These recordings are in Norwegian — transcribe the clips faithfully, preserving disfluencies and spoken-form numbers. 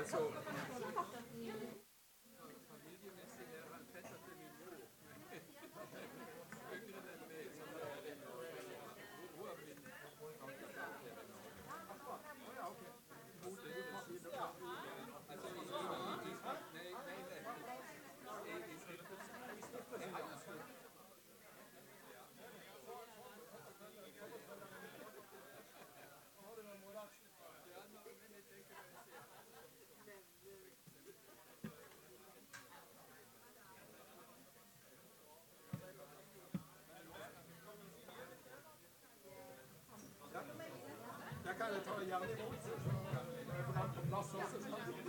kan jeg ta gjerne imot. Jeg får den på plass også.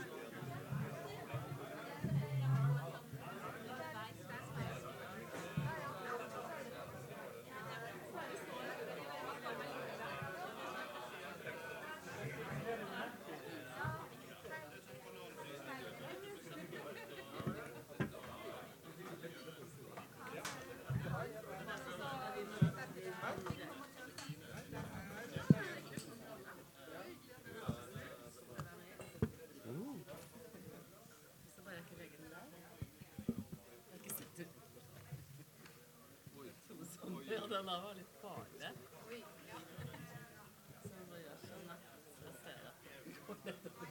Den var litt farlig. Så må jeg gjøre sånn at jeg ser at det går litt.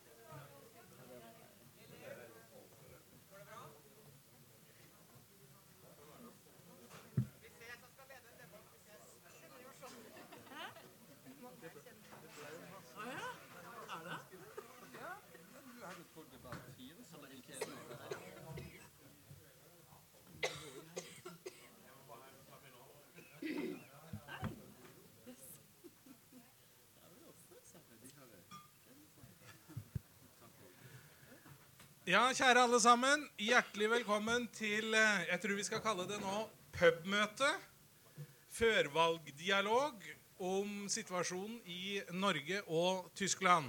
Ja, kjære alle sammen, hjertelig velkommen til, jeg tror vi skal kalle det nå, pubmøte, førvalgdialog om situasjonen i Norge og Tyskland.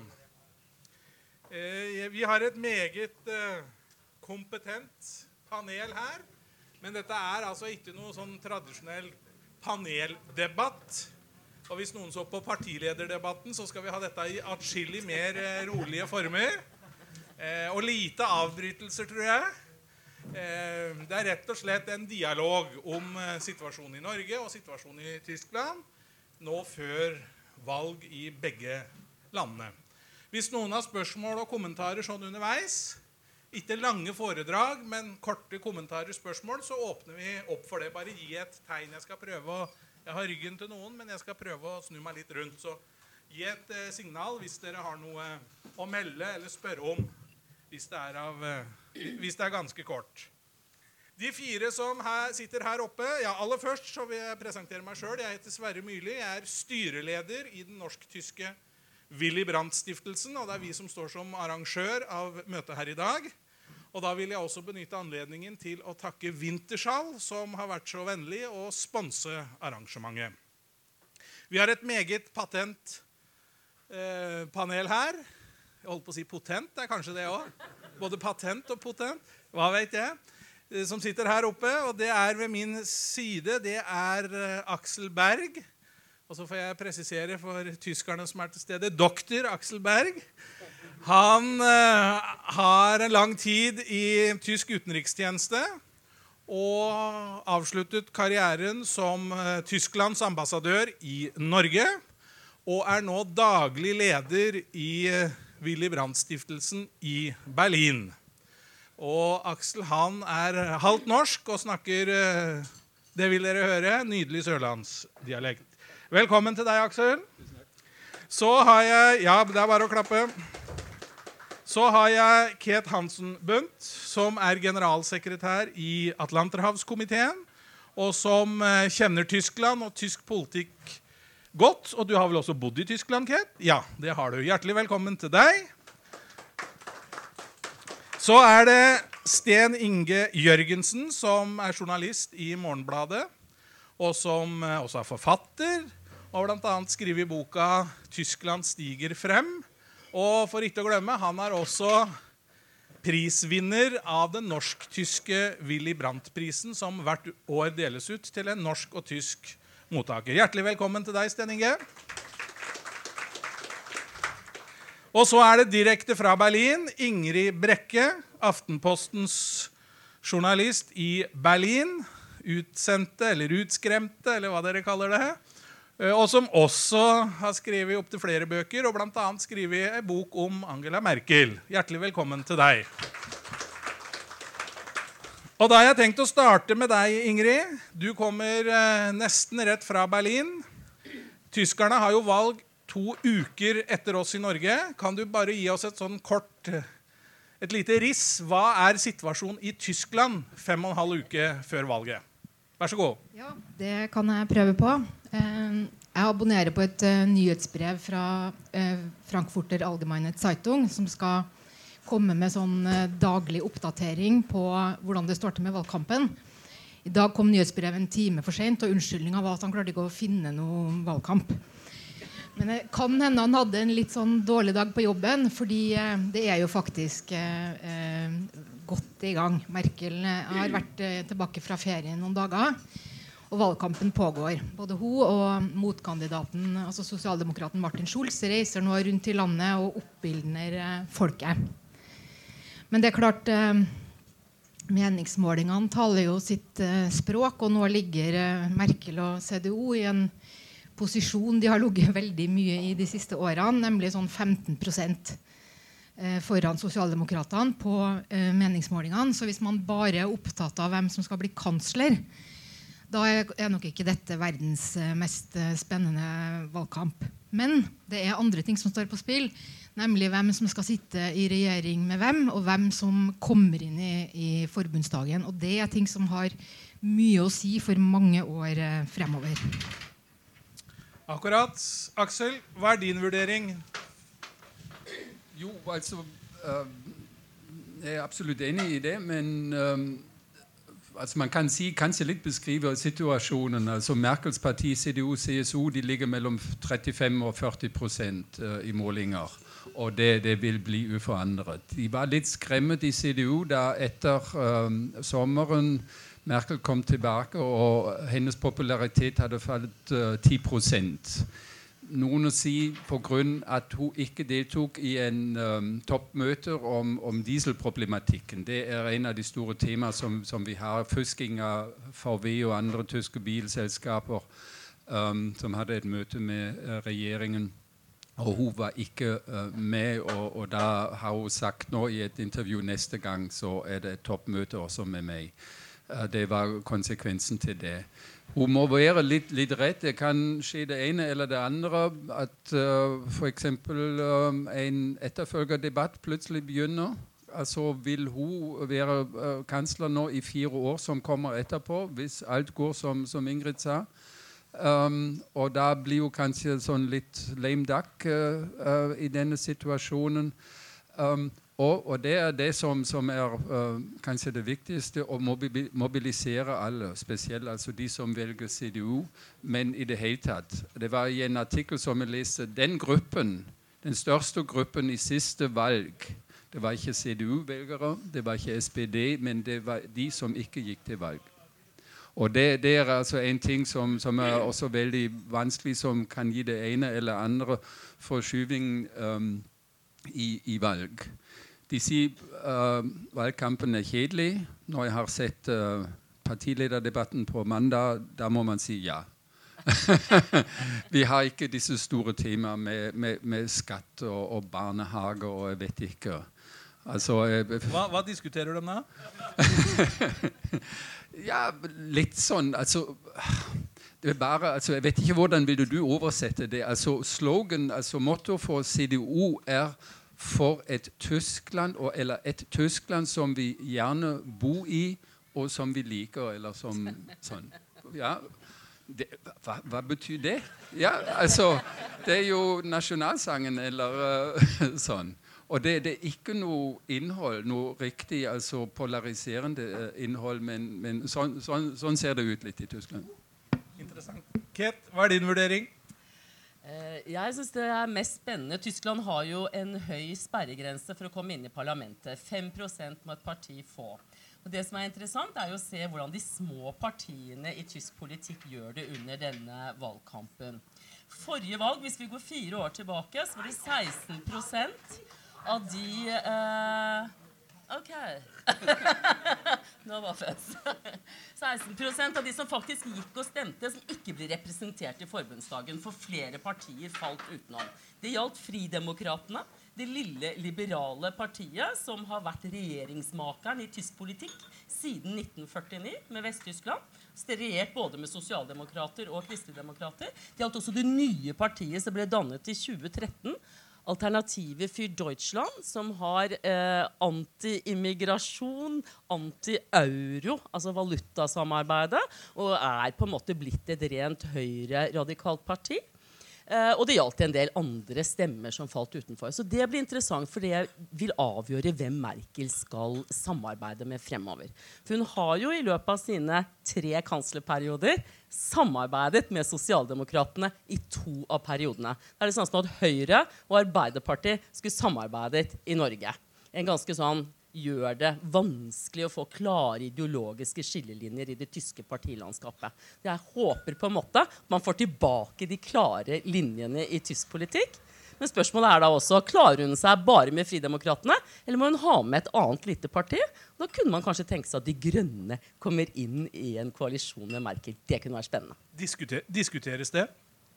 Vi har et meget kompetent panel her, men dette er altså ikke noe sånn tradisjonell paneldebatt. Og hvis noen så på partilederdebatten, så skal vi ha dette i atskillig mer rolige former. Eh, og lite avbrytelser, tror jeg. Eh, det er rett og slett en dialog om eh, situasjonen i Norge og situasjonen i Tyskland, nå før valg i begge landene. Hvis noen har spørsmål og kommentarer sånn underveis, ikke lange foredrag, men korte kommentarer og spørsmål, så åpner vi opp for det. Bare gi et tegn. Jeg skal prøve å, jeg har ryggen til noen, men jeg skal prøve å snu meg litt rundt. Så gi et eh, signal hvis dere har noe å melde eller spørre om. Hvis det, er av, hvis det er ganske kort. De fire som her, sitter her oppe, ja, aller først så vil jeg presentere meg selv. Jeg heter Sverre Myrli, jeg er styreleder i den norsk-tyske Willy Brandt-stiftelsen, og det er vi som står som arrangør av møtet her i dag. Og da vil jeg også benytte anledningen til å takke Wintershall, som har vært så vennlig å sponse arrangementet. Vi har et meget patent eh, panel her. Jeg holdt på å si potent, det er kanskje det også. Både patent og potent, hva vet jeg, som sitter her oppe. Og det er ved min side, det er Axel Berg. Og så får jeg presisere for tyskerne som er til stede, doktor Axel Berg. Han uh, har en lang tid i tysk utenrikstjeneste og avsluttet karrieren som uh, Tysklands ambassadør i Norge. Og er nå daglig leder i uh, Willy Brandt-stiftelsen i Berlin. Og Axel, han er halvt norsk og snakker, det vil dere høre, nydelig sørlandsdialekt. Velkommen til deg, Axel. Så har jeg, ja, det er bare å klappe. Så har jeg Ket Hansen Bundt, som er generalsekretær i Atlanterhavskomiteen, og som kjenner Tyskland og tysk politikk godt, og du har vel også bodd i Tyskland, Ket? Ja, det har du. Hjertelig velkommen til deg. Så er det Sten Inge Jørgensen, som er journalist i Morgenbladet, og som også er forfatter, og blant annet skriver i boka «Tyskland stiger frem». Og for ikke å glemme, han er også prisvinner av den norsk-tyske Willy Brandt-prisen, som hvert år deles ut til en norsk og tysk mottaker. Hjertelig velkommen til deg, Sten Inge. Og så er det direkte fra Berlin, Ingrid Brekke, Aftenpostens journalist i Berlin, utsendte eller utskremte, eller hva dere kaller det, og som også har skrevet opp til flere bøker, og blant annet skrevet en bok om Angela Merkel. Hjertelig velkommen til deg. Og da har jeg tenkt å starte med deg, Ingrid. Du kommer eh, nesten rett fra Berlin. Tyskerne har jo valg to uker etter oss i Norge. Kan du bare gi oss et sånn kort, et lite riss? Hva er situasjonen i Tyskland fem og en halv uke før valget? Vær så god. Ja, det kan jeg prøve på. Jeg abonnerer på et nyhetsbrev fra Frankfurter Allgemeine Zeitung, som skal komme med sånn daglig oppdatering på hvordan det står til med valgkampen. I dag kom nyhetsbrevet en time for sent, og unnskyldningen var at han klarte ikke å finne noen valgkamp. Men det kan hende han hadde en litt sånn dårlig dag på jobben, fordi eh, det er jo faktisk eh, godt i gang. Merkel har vært eh, tilbake fra ferien noen dager, og valgkampen pågår. Både hun og motkandidaten, altså sosialdemokraten Martin Schulz, reiser nå rundt i landet og oppildner eh, folket. Men det er klart, eh, meningsmålingene taler jo sitt eh, språk, og nå ligger eh, Merkel og C D U i en posisjon de har ligget veldig mye i de siste årene, nemlig sånn femten prosent foran sosialdemokratene på meningsmålingene. Så hvis man bare er opptatt av hvem som skal bli kansler, da er nok ikke dette verdens mest spennende valgkamp. Men det er andre ting som står på spill, nemlig hvem som skal sitte i regjering med hvem, og hvem som kommer inn i, i forbundsdagen. Og det er ting som har mye å si for mange år fremover. Akkurat. Aksel, hva er din vurdering? Jo, altså, øh, jeg er absolutt enig i det, men øh, altså man kan si, kanskje litt beskrive situasjonen. Altså Merkels parti, C D U, C S U, de ligger mellom trettifem og førti prosent øh, i målinger, og det, det vil bli uforandret. De var litt skremmet i C D U da etter øh, sommeren Merkel kom tilbake, og hennes popularitet hadde fallet uh, ti prosent. Noen sier på grunn at hun ikke deltok i en um, toppmøte om, om dieselproblematikken. Det er en av de store temaer som, som vi har. Fusking av V W og andre tyske bilselskaper um, som hadde et møte med uh, regjeringen. Og hun var ikke uh, med, og, og da har hun sagt nå i et intervju neste gang, så er det et toppmøte også med meg. Det var konsekvensen til det. Hun må være litt, litt rett. Det kan skje det ene eller det andre. At uh, for eksempel um, en etterfølgerdebatt plutselig begynner. Altså vil hun være uh, kansler nå i fire år som kommer etterpå, hvis alt går som, som Ingrid sa. Um, og da blir hun kanskje sånn litt lame duck uh, uh, i denne situasjonen. Um, Og, og det er det som, som er uh, kanskje det viktigste, å mobilisere alle, spesielt altså de som velger C D U, men i det hele tatt. Det var i en artikkel som jeg leste, den gruppen, den største gruppen i siste valg, det var ikke C D U-velgere, det var ikke S P D, men det var de som ikke gikk til valg. Og det, det er altså en ting som, som er også veldig vanskelig, som kan gi det ene eller andre forskyving um, i, i valg. De sier uh, valgkampen er kjedelig. Når jeg har sett uh, partilederdebatten på mandag, da må man si ja. Vi har ikke disse store temaer med, med, med skatt og, og barnehage og jeg vet ikke. Altså, jeg, hva, hva diskuterer de da? Ja, litt sånn, altså... Det er bare, altså, jeg vet ikke hvordan vil du oversette det. Altså, slogan, altså motto for C D U er for et Tyskland, og, eller et Tyskland som vi gjerne bor i, og som vi liker, eller som sånn. Ja, det, hva, hva betyr det? Ja, altså, det er jo nasjonalsangen, eller uh, sånn. Og det, det er ikke noe innhold, noe riktig, altså polariserende uh, innhold, men, men sånn, sånn, sånn ser det ut litt i Tyskland. Interessant. Ket, hva er din vurdering? Jeg synes det er mest spennende. Tyskland har jo en høy sperregrense for å komme inn i parlamentet. fem prosent må et parti få. Og det som er interessant er jo å se hvordan de små partiene i tysk politikk gjør det under denne valgkampen. Forrige valg, hvis vi går fire år tilbake, så var det seksten prosent av de... Eh, ok. Nå var fest. seksten prosent av de som faktisk gikk og stemte, som ikke ble representert i forbundsdagen, for flere partier falt utenom. Det gjaldt Fridemokratene, det lille liberale partiet som har vært regjeringsmakeren i tysk politikk siden nitten førtini med Vest-Tyskland, regjert både med sosialdemokrater og kristeligdemokrater. Det gjaldt også det nye partiet som ble dannet i tjue tretten, Alternative für Deutschland, som har eh, anti-immigrasjon, anti-euro, altså valutasamarbeidet, og er på en måte blitt et rent høyre radikalt parti. Uh, og det gjaldt en del andre stemmer som falt utenfor. Så det blir interessant, for det vil avgjøre hvem Merkel skal samarbeide med fremover. For hun har jo i løpet av sine tre kanslerperioder samarbeidet med sosialdemokratene i to av periodene. Det er det sånn som at Høyre og Arbeiderpartiet skulle samarbeidet i Norge. En ganske sånn gjør det vanskelig å få klare ideologiske skillelinjer i det tyske partilandskapet. Jeg håper på en måte at man får tilbake de klare linjene i tysk politikk. Men spørsmålet er da også, klarer hun seg bare med Fridemokratene, eller må hun ha med et annet lite parti? Da kunne man kanskje tenke seg at de grønne kommer inn i en koalisjon med Merkel. Det kunne være spennende. Diskuter, diskuteres det?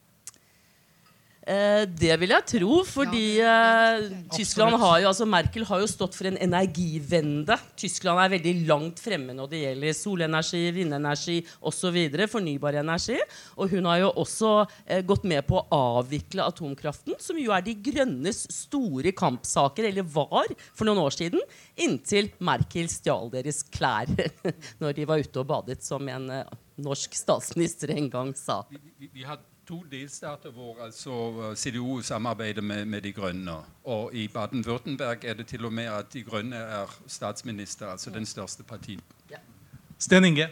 Eh, det vil jeg tro, fordi eh, Tyskland har jo, altså Merkel har jo stått for en energivende. Tyskland er veldig langt fremme når det gjelder solenergi, vindenergi og så videre, fornybar energi. Og hun har jo også eh, gått med på å avvikle atomkraften, som jo er de grønnes store kampsaker, eller var for noen år siden, inntil Merkel stjal deres klær når de var ute og badet, som en eh, norsk statsminister en gang sa. Vi, vi, vi har to delstater hvor altså C D U samarbeider med, med de grønne. Og i Baden-Württemberg er det til og med at de grønne er statsminister, altså den største partien. Ja. Sten Inge.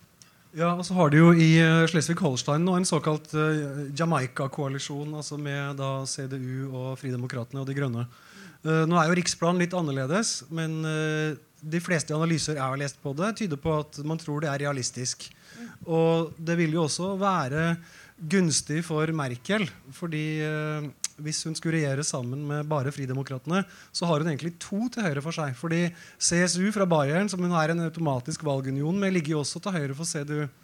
Ja, og så har de jo i uh, Schleswig-Holstein nå en såkalt uh, Jamaica-koalisjon, altså med da C D U og Fridemokratene og de grønne. Uh, nå er jo Riksplan litt annerledes, men uh, de fleste analyser jeg har lest på det, tyder på at man tror det er realistisk. Og det vil jo også være gunstig for Merkel, fordi eh, hvis hun skulle regjere sammen med bare Fridemokratene, så har hun egentlig to til høyre for seg. Fordi C S U fra Bayern, som hun har en automatisk valgunion med, ligger jo også til høyre for C D U.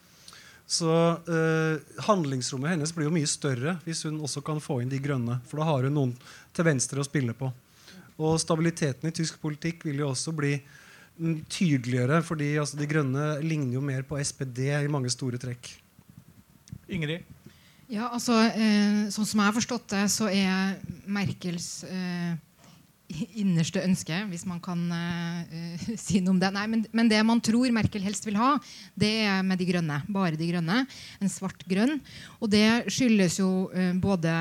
Så eh, handlingsrommet hennes blir jo mye større hvis hun også kan få inn de grønne, for da har hun noen til venstre å spille på. Og stabiliteten i tysk politikk vil jo også bli mm, tydeligere, fordi altså, de grønne ligner jo mer på S P D i mange store trekk. Ingrid? Ja, altså, eh, sånn som jeg har forstått det, så er Merkels eh, innerste ønske, hvis man kan eh, si noe om det. Nei, men, men det man tror Merkel helst vil ha, det er med de grønne, bare de grønne, en svart grønn. Og det skyldes jo eh, både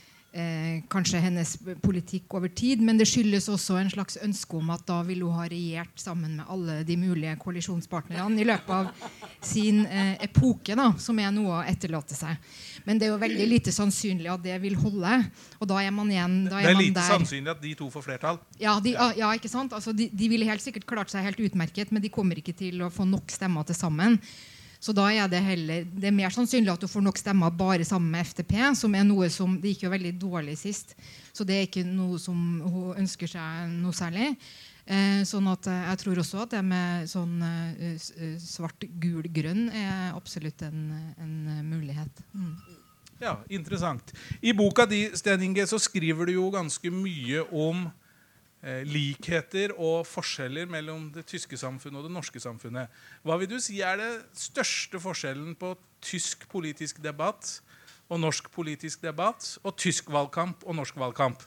eh, kanskje hennes politikk over tid, men det skyldes også en slags ønske om at da vil hun ha regjert sammen med alle de mulige koalisjonspartnerne i løpet av sin eh, epoke, da, som er noe å etterlate seg. Men det er jo veldig lite sannsynlig at det vil holde. Og da er man igjen da er Det er man lite der. sannsynlig at de to får flertall. Ja, de, ja ikke sant? Altså, de, de ville helt sikkert klart seg helt utmerket, men de kommer ikke til å få nok stemmer til sammen. Så da er det heller det er mer sannsynlig at du får nok stemmer bare sammen med F D P, som er noe som det gikk jo veldig dårlig sist. Så det er ikke noe som hun ønsker seg noe særlig. Eh, sånn at eh, jeg tror også at det med sånn eh, svart, gul, grønn er absolutt en, en mulighet. Mm. Ja, interessant. I boka di, Sten Inge, så skriver du jo ganske mye om eh, likheter og forskjeller mellom det tyske samfunnet og det norske samfunnet. Hva vil du si er det største forskjellen på tysk politisk debatt og norsk politisk debatt, og tysk valgkamp og norsk valgkamp?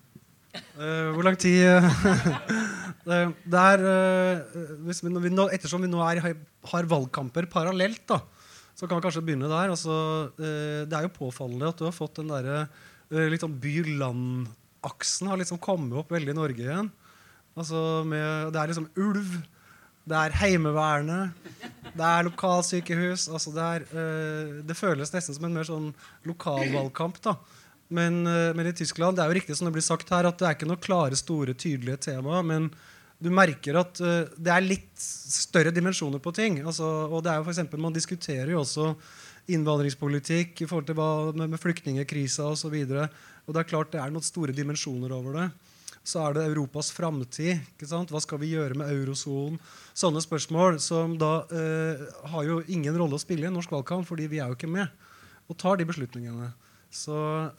Uh, hvor lang tid det, det er uh, hvis vi, vi nå, ettersom vi nå er, har valgkamper parallelt da, så kan vi kanskje begynne der. Altså, uh, det er jo påfallende at du har fått den der uh, litt sånn by-land-aksen har liksom kommet opp veldig i Norge igjen. Altså, med, det er liksom ulv, det er heimevernet, det er lokalsykehus. Altså, det, er, uh, det føles nesten som en mer sånn lokalvalgkamp da. Men, men i Tyskland, det er jo riktig som det blir sagt her, at det er ikke noe klare, store, tydelige tema, men du merker at uh, det er litt større dimensjoner på ting. Altså, og det er jo for eksempel, man diskuterer jo også innvandringspolitikk i forhold til hva med, med flyktningekrisa og så videre. Og det er klart det er noen store dimensjoner over det. Så er det Europas framtid. Ikke sant? Hva skal vi gjøre med eurozonen? Sånne spørsmål som da uh, har jo ingen rolle å spille i en norsk valgkamp, fordi vi er jo ikke med og tar de beslutningene. Så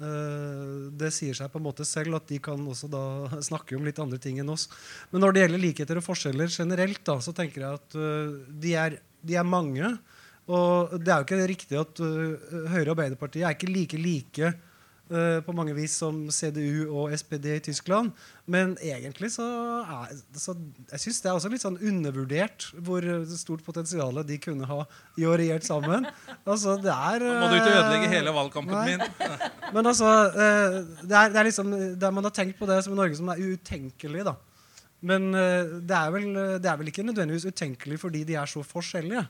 uh, det sier seg på en måte selv at de kan også da snakke om litt andre ting enn oss. Men når det gjelder likheter og forskjeller generelt, da, så tenker jeg at uh, de, er, de er mange. Og det er jo ikke riktig at uh, Høyre og Arbeiderpartiet er ikke like like uh, på mange vis som C D U og S P D i Tyskland. Men egentlig så er så jeg synes det er også litt sånn undervurdert hvor stort potensial de kunne ha i å regjert sammen. Altså det er Nå må du ikke ødelegge hele valgkampen nei. min. Men altså uh, det, er, det er liksom der man har tenkt på det som i Norge som er utenkelig da. Men uh, det, er vel, det er vel ikke nødvendigvis utenkelig fordi de er så forskjellige.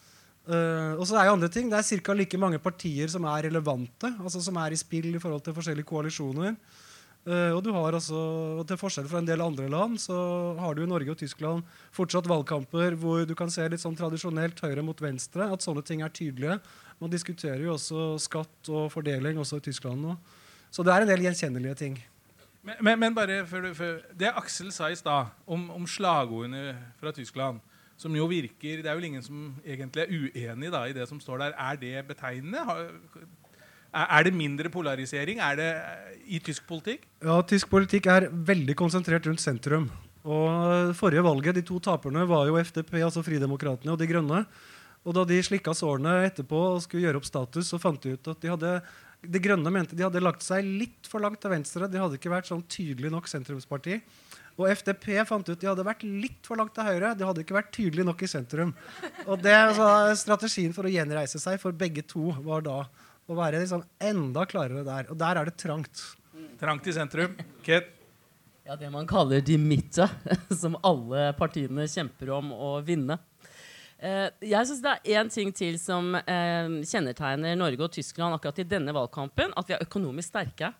Uh, og så er jo andre ting. Det er cirka like mange partier som er relevante, altså som er i spill i forhold til forskjellige koalisjoner. Uh, og du har altså, og til forskjell fra en del andre land, så har du i Norge og Tyskland fortsatt valgkamper hvor du kan se litt sånn tradisjonelt høyre mot venstre, at sånne ting er tydelige. Man diskuterer jo også skatt og fordeling også i Tyskland nå. Så det er en del gjenkjennelige ting. Men, men, men bare for, for det Aksel sa i stad om, om slagordene fra Tyskland, som jo virker, det er vel ingen som egentlig er uenig da, i det som står der. Er det betegnende? Har, er det mindre polarisering? Er det i tysk politikk? Ja, tysk politikk er veldig konsentrert rundt sentrum. Og forrige valget, de to taperne var jo F D P, altså Fridemokratene og De Grønne. Og da de slikket sårene etterpå og skulle gjøre opp status, så fant de ut at de hadde, De Grønne mente de hadde lagt seg litt for langt til venstre. De hadde ikke vært sånn tydelig nok sentrumsparti. Og F D P fant ut at de hadde vært litt for langt til høyre. De hadde ikke vært tydelig nok i sentrum. Og det var strategien for å gjenreise seg for begge to var da å være liksom enda klarere der. Og der er det trangt. Trangt i sentrum. Ket? Ja, det man kaller de mitte, som alle partiene kjemper om å vinne. Eh, jeg synes det er en ting til som eh, kjennetegner Norge og Tyskland akkurat i denne valgkampen, at vi er økonomisk sterke.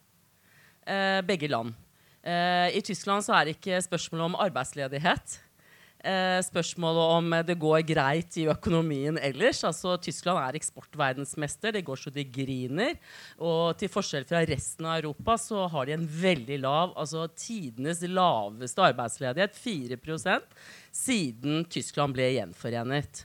Eh, begge land. Uh, I Tyskland så er det ikke spørsmålet om arbeidsledighet. Uh, spørsmålet om det går greit i økonomien ellers. Altså, Tyskland er eksportverdensmester, det går så de griner. Og til forskjell fra resten av Europa så har de en veldig lav, altså tidenes laveste arbeidsledighet, fire prosent, siden Tyskland ble gjenforenet.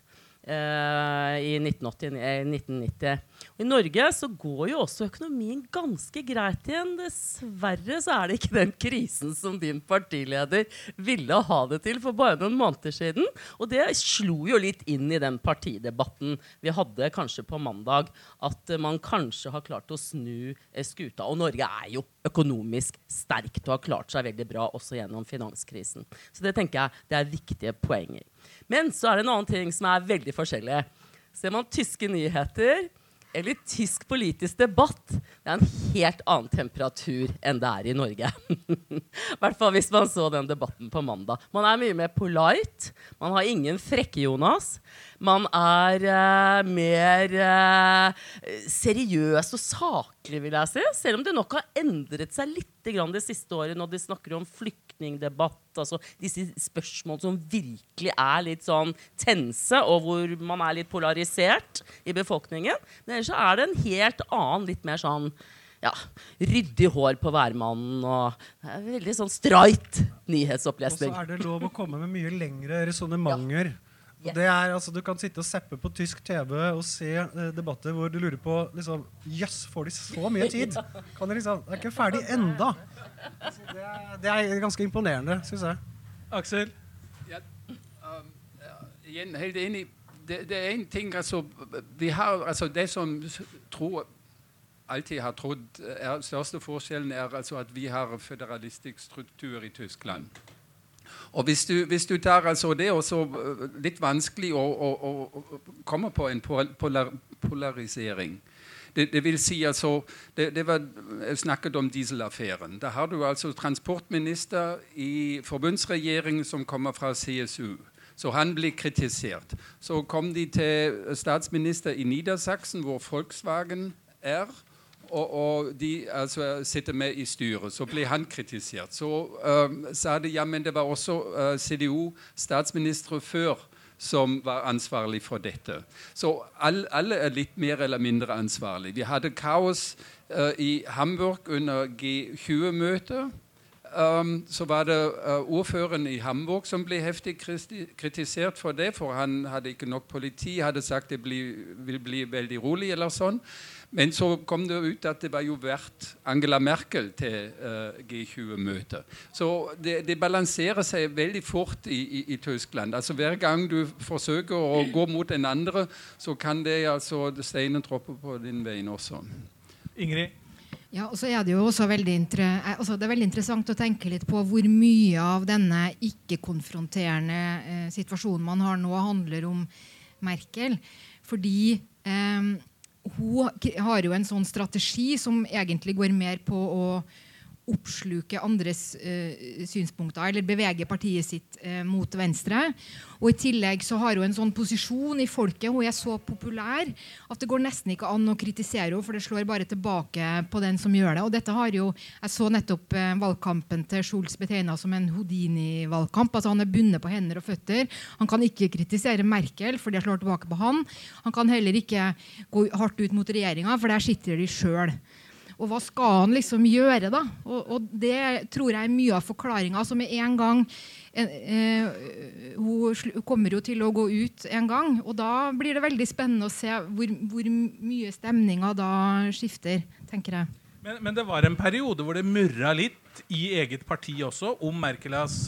Uh, i nitten nitti. Og I Norge så går jo også økonomien ganske greit igjen. Dessverre så er det ikke den krisen som din partileder ville ha det til for bare noen måneder siden. Og det slo jo litt inn i den partidebatten vi hadde kanskje på mandag, at man kanskje har klart å snu skuta. Og Norge er jo økonomisk sterkt og har klart seg veldig bra også gjennom finanskrisen. Så det tenker jeg det er viktige poenger. Men så er det en annen ting som er veldig forskjellig. Ser man tyske nyheter eller tysk politisk debatt, det er en helt annen temperatur enn det er i Norge. I hvert fall hvis man så den debatten på mandag. Man er mye mer polite, man har ingen frekke Jonas, man er uh, mer uh, seriøs og saklig, vil jeg si, selv om det nok har endret seg litt grann det siste året når de snakker om flyktningdebatt, altså disse spørsmål som virkelig er litt sånn tense, og hvor man er litt polarisert i befolkningen. Men ellers så er det en helt annen, litt mer sånn, ja, ryddig hår på hvermannen, og det er veldig sånn straight nyhetsopplesning. Og så er det lov å komme med mye lengre resonementer. Ja. Og det er, altså, du kan sitte og seppe på tysk T V og se eh, debatter hvor du lurer på, liksom, jøss, får de så mye tid? Kan de liksom, det er ikke ferdig enda. Altså, det, er, det er ganske imponerende, synes jeg. Aksel? Ja, um, ja, igjen, helt enig. Det, det er en ting, altså, vi har, altså, det som tror, alltid har trodd, er, største forskjellen er altså at vi har føderalistisk struktur i Tyskland. Og hvis du, hvis du tar, altså, det er også litt vanskelig å, å, å komme på en polar, polarisering. Det, det vil si, altså, det, det var snakket om dieselaffæren. Da har du altså transportminister i forbundsregjeringen som kommer fra C S U. Så han blir kritisert. Så kom de til statsminister i Niedersachsen, hvor Volkswagen er, og, og de altså, sitter med i styret. Så ble han kritisert. Så uh, sa de, ja, men det var også uh, C D O-statsministre før som var ansvarlig for dette. Så all, alle er litt mer eller mindre ansvarlig. Vi hadde kaos uh, i Hamburg under G tjue-møtet. Um, så var det uh, ordføreren i Hamburg som ble heftig kritisert for det, for han hadde ikke nok politi, hadde sagt det bli, vil bli veldig rolig eller sånn. Men så kom det ut at det var jo vært Angela Merkel til uh, G tjue-møtet. Så det, det balanserer seg veldig fort i, i, i Tyskland. Altså hver gang du forsøker å gå mot en andre, så kan det altså steinen troppe på din veien også. Ingrid? Ja, og så er det jo også veldig, altså det er veldig interessant å tenke litt på hvor mye av denne ikke-konfronterende eh, situasjonen man har nå handler om Merkel. Fordi eh, hun har jo en sånn strategi som egentlig går mer på å oppsluke andres eh, synspunkter, eller bevege partiet sitt eh, mot venstre. Og i tillegg så har hun en sånn posisjon i folket, hun er så populær at det går nesten ikke an å kritisere henne, for det slår bare tilbake på den som gjør det. Og dette har jo, jeg så nettopp eh, valgkampen til Schulz betegnet som en Houdini-valgkamp, altså han er bundet på hender og føtter. Han kan ikke kritisere Merkel, for det slår tilbake på han. Han kan heller ikke gå hardt ut mot regjeringen, for der sitter de selv. Og hva skal han liksom gjøre da? Og, og det tror jeg er mye av forklaringen. Altså med en gang, eh, eh, hun kommer jo til å gå ut en gang, og da blir det veldig spennende å se hvor, hvor mye stemningen da skifter, tenker jeg. Men, men det var en periode hvor det murret litt i eget parti også om Merkels,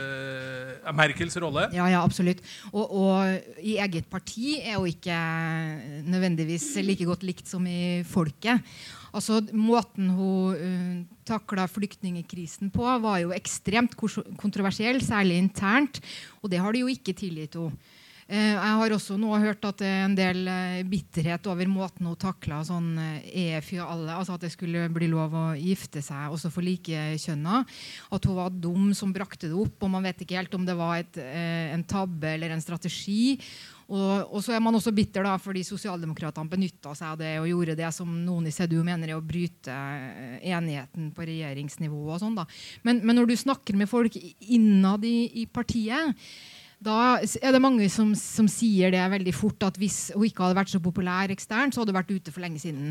uh, Merkels rolle. Ja, ja, absolutt. Og, og i eget parti er jo ikke nødvendigvis like godt likt som i folket. Altså, måten hun uh, taklet flyktningekrisen på var jo ekstremt kontroversiell, særlig internt, og det har de jo ikke tilgitt henne. Jeg har også nå hørt at det er en del bitterhet over måten hun taklet sånn E F for alle, altså at det skulle bli lov å gifte seg også for likekjønna, at hun var dum som brakte det opp, og man vet ikke helt om det var et, en tabbe eller en strategi. Og, og så er man også bitter da, fordi sosialdemokratene benyttet seg av det og gjorde det som noen i C D U mener er å bryte enigheten på regjeringsnivå og sånn da. Men, men når du snakker med folk innad i, i partiet, da er det mange som, som sier det veldig fort, at hvis hun ikke hadde vært så populær eksternt, så hadde hun vært ute for lenge siden.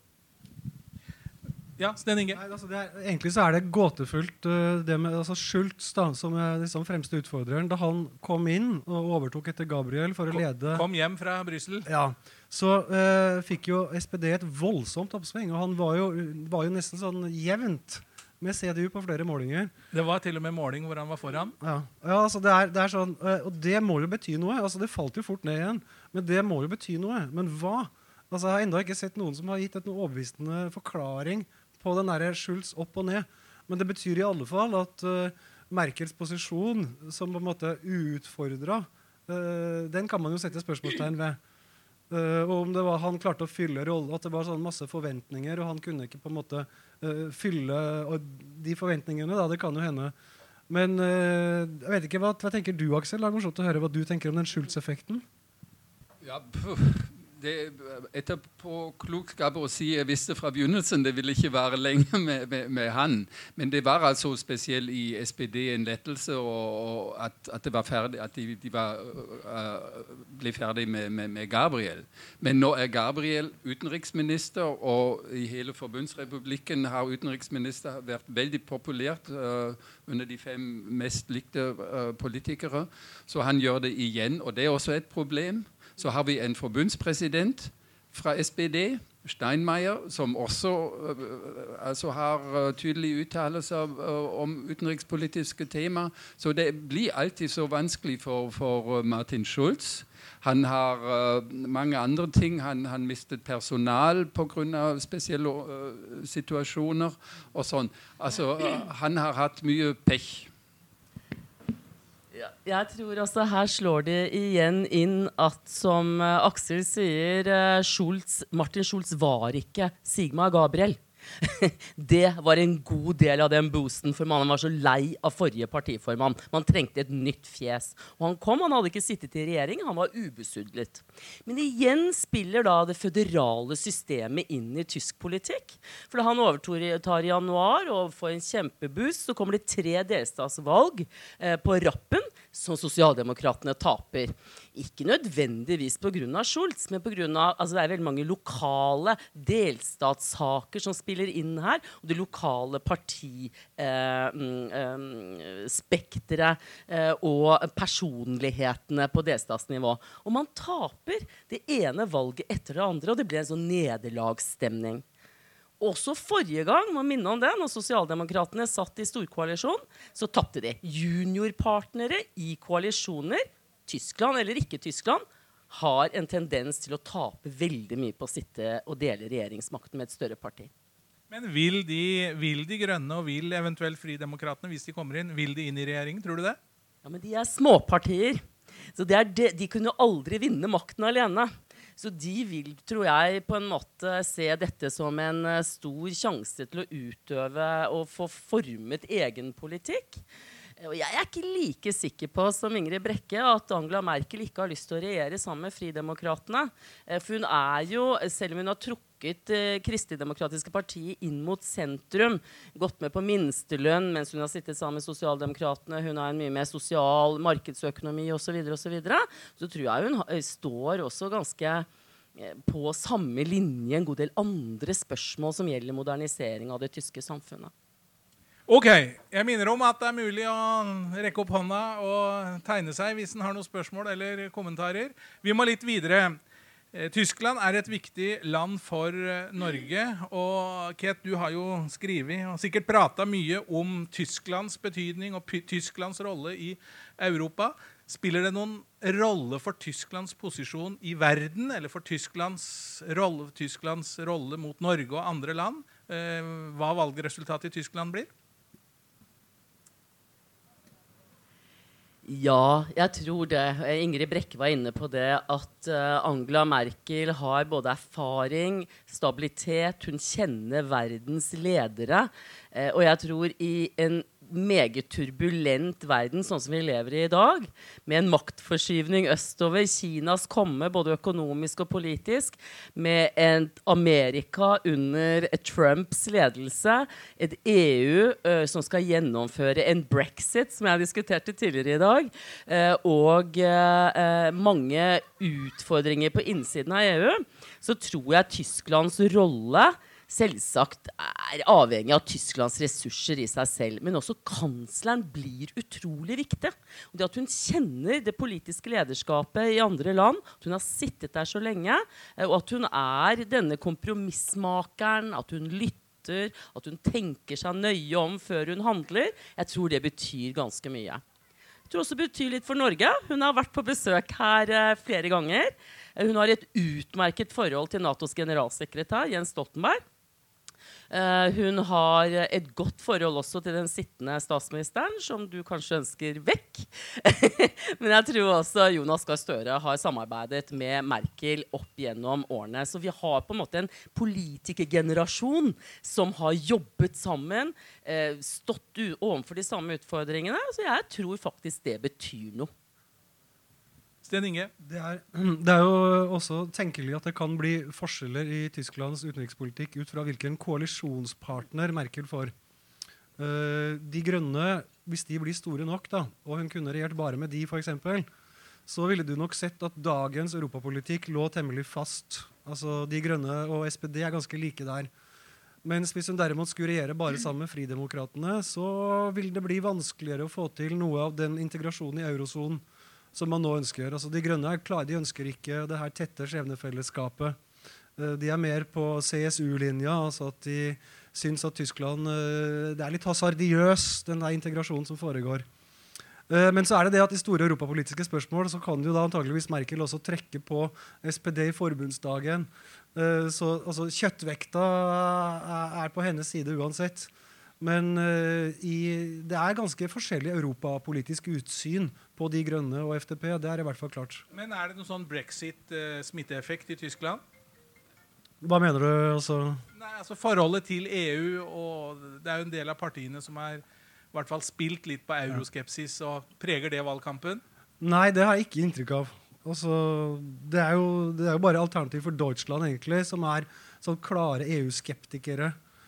Ja, Sten Inge. Nei, altså det er, egentlig så er det gåtefullt uh, det med altså Schulz da, som er liksom fremste utfordreren. Da han kom inn og overtok etter Gabriel for å lede... Kom hjem fra Bryssel. Ja, så uh, fikk jo S P D et voldsomt oppsving, og han var jo, var jo nesten sånn jevnt med C D U på flere målinger. Det var til og med måling hvor han var foran. Ja, ja altså det er, det er sånn, og det må jo bety noe. Altså det falt jo fort ned igjen, men det må jo bety noe. Men hva? Altså jeg har enda ikke sett noen som har gitt et noe overbevisende forklaring på den der Schulz opp og ned. Men det betyr i alle fall at uh, Merkels posisjon, som på en måte uutfordret, uh, den kan man jo sette spørsmålstegn ved. Uh, og om det var, han klarte å fylle rolle, at det var sånn masse forventninger, og han kunne ikke på en måte uh, fylle de forventningene, da, det kan jo hende. Men uh, jeg vet ikke, hva, hva tenker du, Aksel? Det er morsomt å høre hva du tenker om den Schulz-effekten. Ja, det etterpåklokskap å si jeg visste fra begynnelsen det ville ikke være lenge med, med, med han, men det var altså spesielt i S P D en lettelse og, og at, at det var ferdig, at de, de var, uh, ble ferdig med, med, med Gabriel. Men nå er Gabriel utenriksminister, og i hele Forbundsrepublikken har utenriksminister vært veldig populært uh, under de fem mest likte uh, politikere, så han gjør det igjen, og det er også et problem. Så har vi en forbundspresident fra S P D, Steinmeier, som også uh, altså har uh, tydelige uttalelser uh, om utenrikspolitiske tema. Så det blir alltid så vanskelig for, for uh, Martin Schulz. Han har uh, mange andre ting. Han, han mistet personal på grunn av spesielle uh, situasjoner og sånn. Altså, uh, han har hatt mye pech. Jeg tror også her slår det igjen inn at, som Aksel sier, Schulz, Martin Schulz var ikke Sigmar Gabriel. Det var en god del av den boosten, for man var så lei av forrige partiformann. Man trengte et nytt fjes. Og han kom, han hadde ikke sittet i regjering, han var ubesudlet. Men igjen spiller da det føderale systemet inn i tysk politikk. For da han overtar i januar og får en kjempeboost, så kommer det tre delstatsvalg eh, på rappen som sosialdemokratene taper. Ikke nødvendigvis på grunn av Schulz, men på grunn av, altså det er veldig mange lokale delstatssaker som spiller inn her, og det lokale partispekteret eh, eh, og personlighetene på delstatsnivå. Og man taper det ene valget etter det andre, og det blir en sånn nederlagsstemning. Også forrige gang, må minne om det, når sosialdemokratene satt i storkoalisjon, så tappte de. Juniorpartnere i koalisjoner, Tyskland eller ikke Tyskland, har en tendens til å tape veldig mye på å sitte og dele regjeringsmakten med et større parti. Men vil de, vil de grønne og vil eventuelt fridemokratene, hvis de kommer inn, vil de inn i regjeringen, tror du det? Ja, men de er småpartier. Så det er de, de kunne aldri vinne makten alene. Så de vil, tror jeg, på en måte se dette som en stor sjanse til å utøve og få formet egen politikk. Og jeg er ikke like sikker på som Ingrid Brekke at Angela Merkel ikke har lyst til å regjere sammen med fridemokratene. For hun er jo, selv om hun har trukket eh, Kristelig-demokratiske partiet inn mot sentrum, gått med på minstelønn mens hun har sittet sammen med sosialdemokratene, hun har en mye mer sosial markedsøkonomi og så videre og så videre, så tror jeg hun ha, står også ganske eh, på samme linje en god del andre spørsmål som gjelder modernisering av det tyske samfunnet. Ok, jeg minner om at det er mulig å rekke opp hånda og tegne seg hvis en har noen spørsmål eller kommentarer. Vi må litt videre. Eh, Tyskland er et viktig land for eh, Norge, og Ket, du har jo skrivet og sikkert pratet mye om Tysklands betydning og Tysklands rolle i Europa. Spiller det noen rolle for Tysklands posisjon i verden, eller for Tysklands rolle, Tysklands rolle mot Norge og andre land? Eh, hva valgresultatet i Tyskland blir? Ja, jeg tror det. Ingrid Brekke var inne på det at uh, Angela Merkel har både erfaring, stabilitet, hun kjenner verdens ledere. Uh, og jeg tror i en meget turbulent verden, sånn som vi lever i i dag, med en maktforskyvning østover, Kinas komme, både økonomisk og politisk, med en Amerika under Trumps ledelse, et E U uh, som skal gjennomføre en Brexit, som jeg diskuterte tidligere i dag, uh, og uh, mange utfordringer på innsiden av E U, så tror jeg Tysklands rolle selvsagt er avhengig av Tysklands ressurser i seg selv, men også kansleren blir utrolig viktig. Og det at hun kjenner det politiske lederskapet i andre land, at hun har sittet der så lenge, og at hun er denne kompromissmakeren, at hun lytter, at hun tenker seg nøye om før hun handler, jeg tror det betyr ganske mye. Jeg tror også det betyr litt for Norge. Hun har vært på besøk her eh, flere ganger. Hun har et utmerket forhold til NATOs generalsekretær, Jens Stoltenberg. Uh, hun har et godt forhold også til den sittende statsministeren, som du kanskje ønsker vekk. Men jeg tror også Jonas Gahr Støre har samarbeidet med Merkel opp gjennom årene. Så vi har på en måte en politikergenerasjon som har jobbet sammen, uh, stått overfor de samme utfordringene. Så jeg tror faktisk det betyr noe. Sten Inge? Det er, det er jo også tenkelig at det kan bli forskjeller i Tysklands utenrikspolitikk ut fra hvilken koalisjonspartner Merkel får. Uh, de grønne, hvis de blir store nok, da, og hun kunne regjert bare med de for eksempel, så ville du nok sett at dagens europapolitikk lå temmelig fast. Altså, de grønne og S P D er ganske like der. Mens hvis hun derimot skulle regjere bare sammen med fridemokratene, så vil det bli vanskeligere å få til noe av den integrasjonen i eurozonen som man nå ønsker. Altså, de grønne er klare, de ønsker ikke det her tette skjebnefellesskapet. De er mer på C S U-linja, altså at de syns at Tyskland, det er litt hasardiøs, den der integrasjonen som foregår. Men så er det det at i store europapolitiske spørsmål så kan jo da antageligvis Merkel også trekke på S P D i forbundsdagen. Så altså, kjøttvekta er på hennes side uansett. Men uh, i, det er ganske forskjellig europapolitisk utsyn på de grønne og F D P. Det er i hvert fall klart. Men er det noen sånn Brexit-smitteeffekt uh, i Tyskland? Hva mener du? Altså? Nei, altså Forholdet til E U, og det er jo en del av partiene som er i hvert fall spilt litt på euroskepsis, og preger det valgkampen? Nei, det har jeg ikke inntrykk av. Altså, det, er jo, det er jo bare alternativ for Deutschland egentlig, som er sånn klare E U-skeptikere.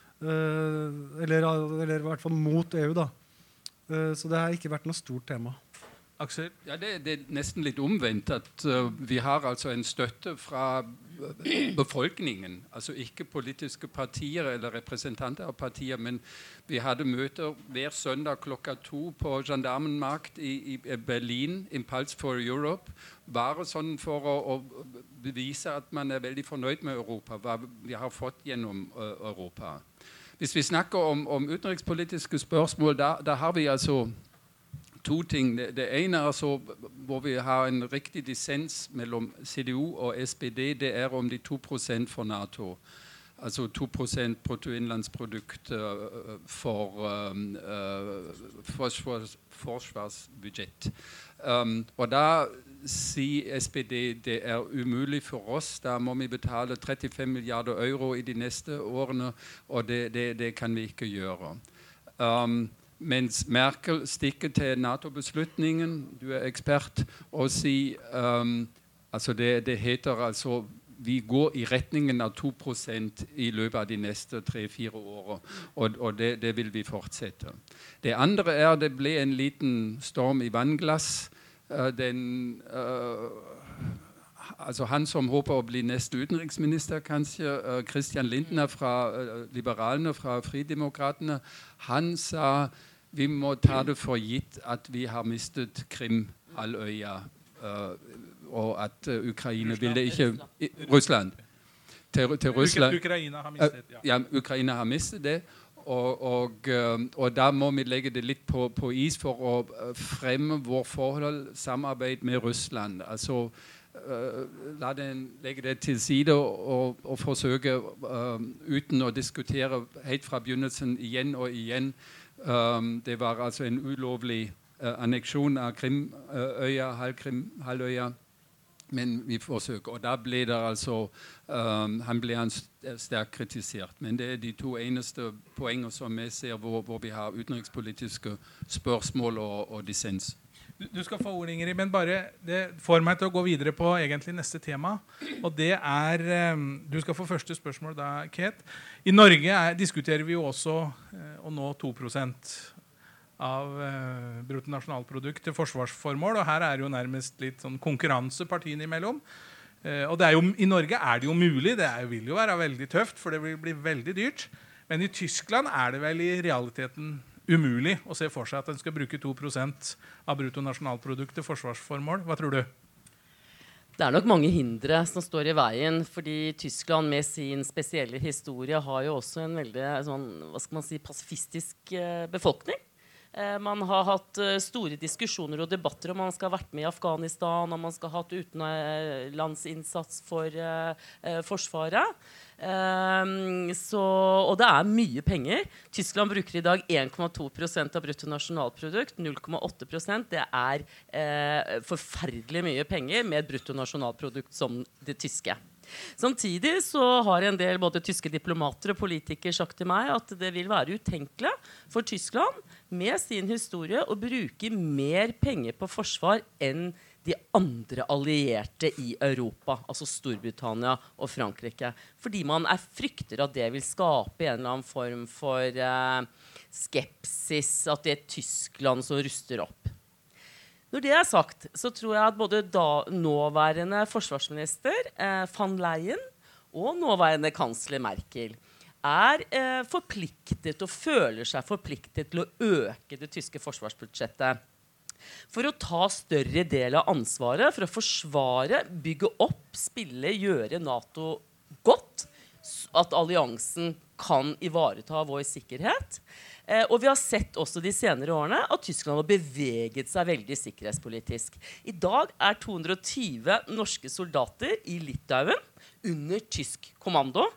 Uh, eller, eller i hvert fall mot E U da. Uh, så det har ikke vært noe stort tema. Aksel? Ja, det, det er nesten litt omvendt at uh, vi har altså en støtte fra befolkningen, altså ikke politiske partier eller representanter av partier, men vi hadde møter hver søndag klokka to på Gendarmenmarkt i, i Berlin, Impulse for Europe, bare sånn for å, å bevise at man er veldig fornøyd med Europa, hva vi har fått gjennom uh, Europa. Hvis vi snakker om, om utenrikspolitiske spørsmål, da, da har vi altså to ting. Det, det ene er så, hvor vi har en riktig dissens mellom C D U og S P D, det er om de to prosent for NATO. Altså to prosent bruttoinnlandsprodukt uh, for um, uh, forsvars, forsvarsbudsjett. Um, og da sier S P D det er umulig for oss. Da må vi betale trettifem milliarder euro i de neste årene, og det, det, det kan vi ikke gjøre. Um, Mens Merkel stikker til NATO-beslutningen, du er ekspert, og sier um, altså det, det heter altså vi går i retningen av to prosent i løpet av de neste tre-fire årene, og, og det, det vil vi fortsette. Det andre er det ble en liten storm i vannglass. Uh, den, uh, altså han som håper å bli neste utenriksminister, kanskje, uh, Christian Lindner fra uh, Liberalene, fra Fridemokratene, han sa vi må ta det for gitt at vi har mistet Krim-halvøya, uh, og at uh, Ukraina ville ikke... I, Russland. Til, til Russland. Ukraina har mistet, ja. Uh, ja, Ukraina har mistet det, og, og, uh, og da må vi legge det litt på, på is for å uh, fremme vår forhold, samarbeid med Russland. Altså, uh, la den legge det til side og, og forsøke uh, uten å diskutere helt fra begynnelsen igjen og igjen. Um, det var altså en ulovlig uh, anneksjon av Krimøya, halvøya, men vi forsøker. Og da ble det altså, um, han ble han sterkt kritisert. Men det er de to eneste poenger som vi ser hvor, hvor vi har utenrikspolitiske spørsmål og, og dissens. Du, du skal få ord, Ingrid, men bare det får meg til å gå videre på egentlig neste tema. Og det er, um, du skal få første spørsmål da, Kate. I Norge er, diskuterer vi jo også uh, å nå to prosent av uh, bruttonasjonalprodukt til forsvarsformål, og her er det jo nærmest litt sånn konkurranse partiene imellom. Uh, og det er jo, i Norge er det jo mulig, det er, vil jo være veldig tøft, for det vil bli veldig dyrt. Men i Tyskland er det vel i realiteten umulig å se for seg at den skal bruke to prosent av bruttonasjonalprodukt til forsvarsformål. Hva tror du? Det er nok mange hindre som står i veien, fordi Tyskland med sin spesielle historie har jo også en veldig sånn, hva skal man si, pasifistisk eh, befolkning. Eh, man har hatt eh, store diskusjoner og debatter om man skal ha vært med i Afghanistan, om man skal ha hatt utenlandsinnsats for eh, eh, forsvaret. Um, så, og det er mye penger. Tyskland bruker i dag en komma to prosent av bruttonasjonalprodukt, null komma åtte prosent. Det er eh, forferdelig mye penger med et bruttonasjonalprodukt som det tyske. Samtidig så har en del både tyske diplomater og politikere sagt til meg at det vil være utenkelig for Tyskland med sin historie å bruke mer penger på forsvar enn de andre allierte i Europa, altså Storbritannia og Frankrike. Fordi man er frykter at det vil skape en eller annen form for eh, skepsis, at det er Tyskland som ruster opp. Når det er sagt, så tror jeg at både da, nåværende forsvarsminister eh, van Leyen og nåværende kansler Merkel er eh, forpliktet og føler seg forpliktet til å øke det tyske forsvarsbudsjettet. For å ta større del av ansvaret, for å forsvare, bygge opp, spille, gjøre NATO godt, at alliansen kan ivareta vår sikkerhet. Eh, og vi har sett også de senere årene at Tyskland har beveget seg veldig sikkerhetspolitisk. I dag er to hundre og tyve norske soldater i Litauen under tysk kommando.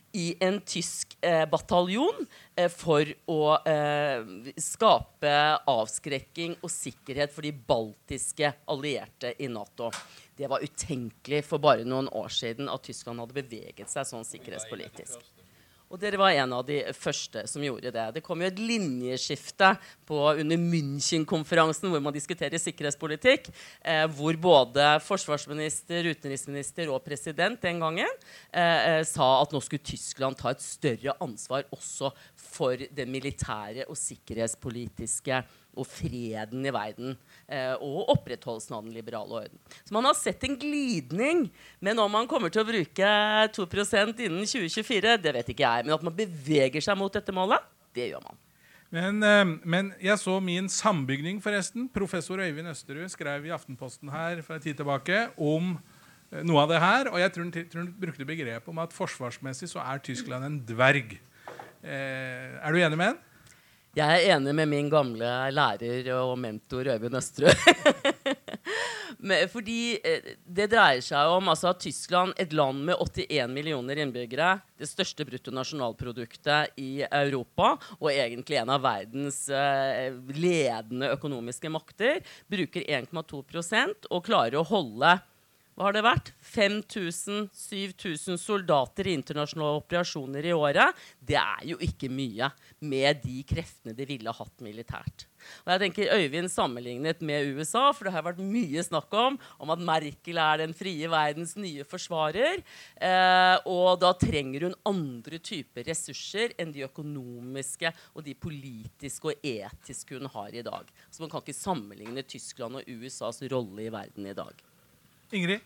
i en tysk eh, bataljon eh, for å eh, skape avskrekking og sikkerhet for de baltiske allierte i NATO. Det var utenkelig for bare noen år siden at Tyskland hadde beveget seg sånn sikkerhetspolitisk. Og dere var en av de første som gjorde det. Det kom jo et linjeskifte på, under München-konferansen, hvor man diskuterer sikkerhetspolitikk, eh, hvor både forsvarsminister, utenriksminister og president den gangen eh, sa at nå skulle Tyskland ta et større ansvar også for det militære og sikkerhetspolitiske og freden i verden, eh, og opprettholdelsen av den liberale orden. Så man har sett en glidning, men om man kommer til å bruke to prosent innen tjue tjuefire, det vet ikke jeg, men at man beveger seg mot dette målet, det gjør man. Men, eh, men jeg så min sambygning forresten, professor Øyvind Østerud skrev i Aftenposten her for en tid tilbake om eh, noe av det her, og jeg tror han, tror han brukte begrep om at forsvarsmessig så er Tyskland en dverg. Eh, er du enig med han? Jeg er enig med min gamle lærer og mentor Øyvind Østerud. Men, fordi eh, det dreier seg om altså, at Tyskland, et land med åttien millioner innbyggere, det største bruttonasjonalproduktet i Europa, og egentlig en av verdens eh, ledende økonomiske makter, bruker en komma to prosent og klarer å holde, hva har det vært? fem tusen til syv tusen soldater i internasjonale operasjoner i året. Det er jo ikke mye med de kreftene de ville hatt militært. Og jeg tenker Øyvind sammenlignet med U S A, for det har vært mye snakk om, om at Merkel er den frie verdens nye forsvarer, eh, og da trenger hun andre typer ressurser enn de økonomiske og de politiske og etiske hun har i dag. Så man kan ikke sammenligne Tyskland og U S A's rolle i verden i dag. Ingrid?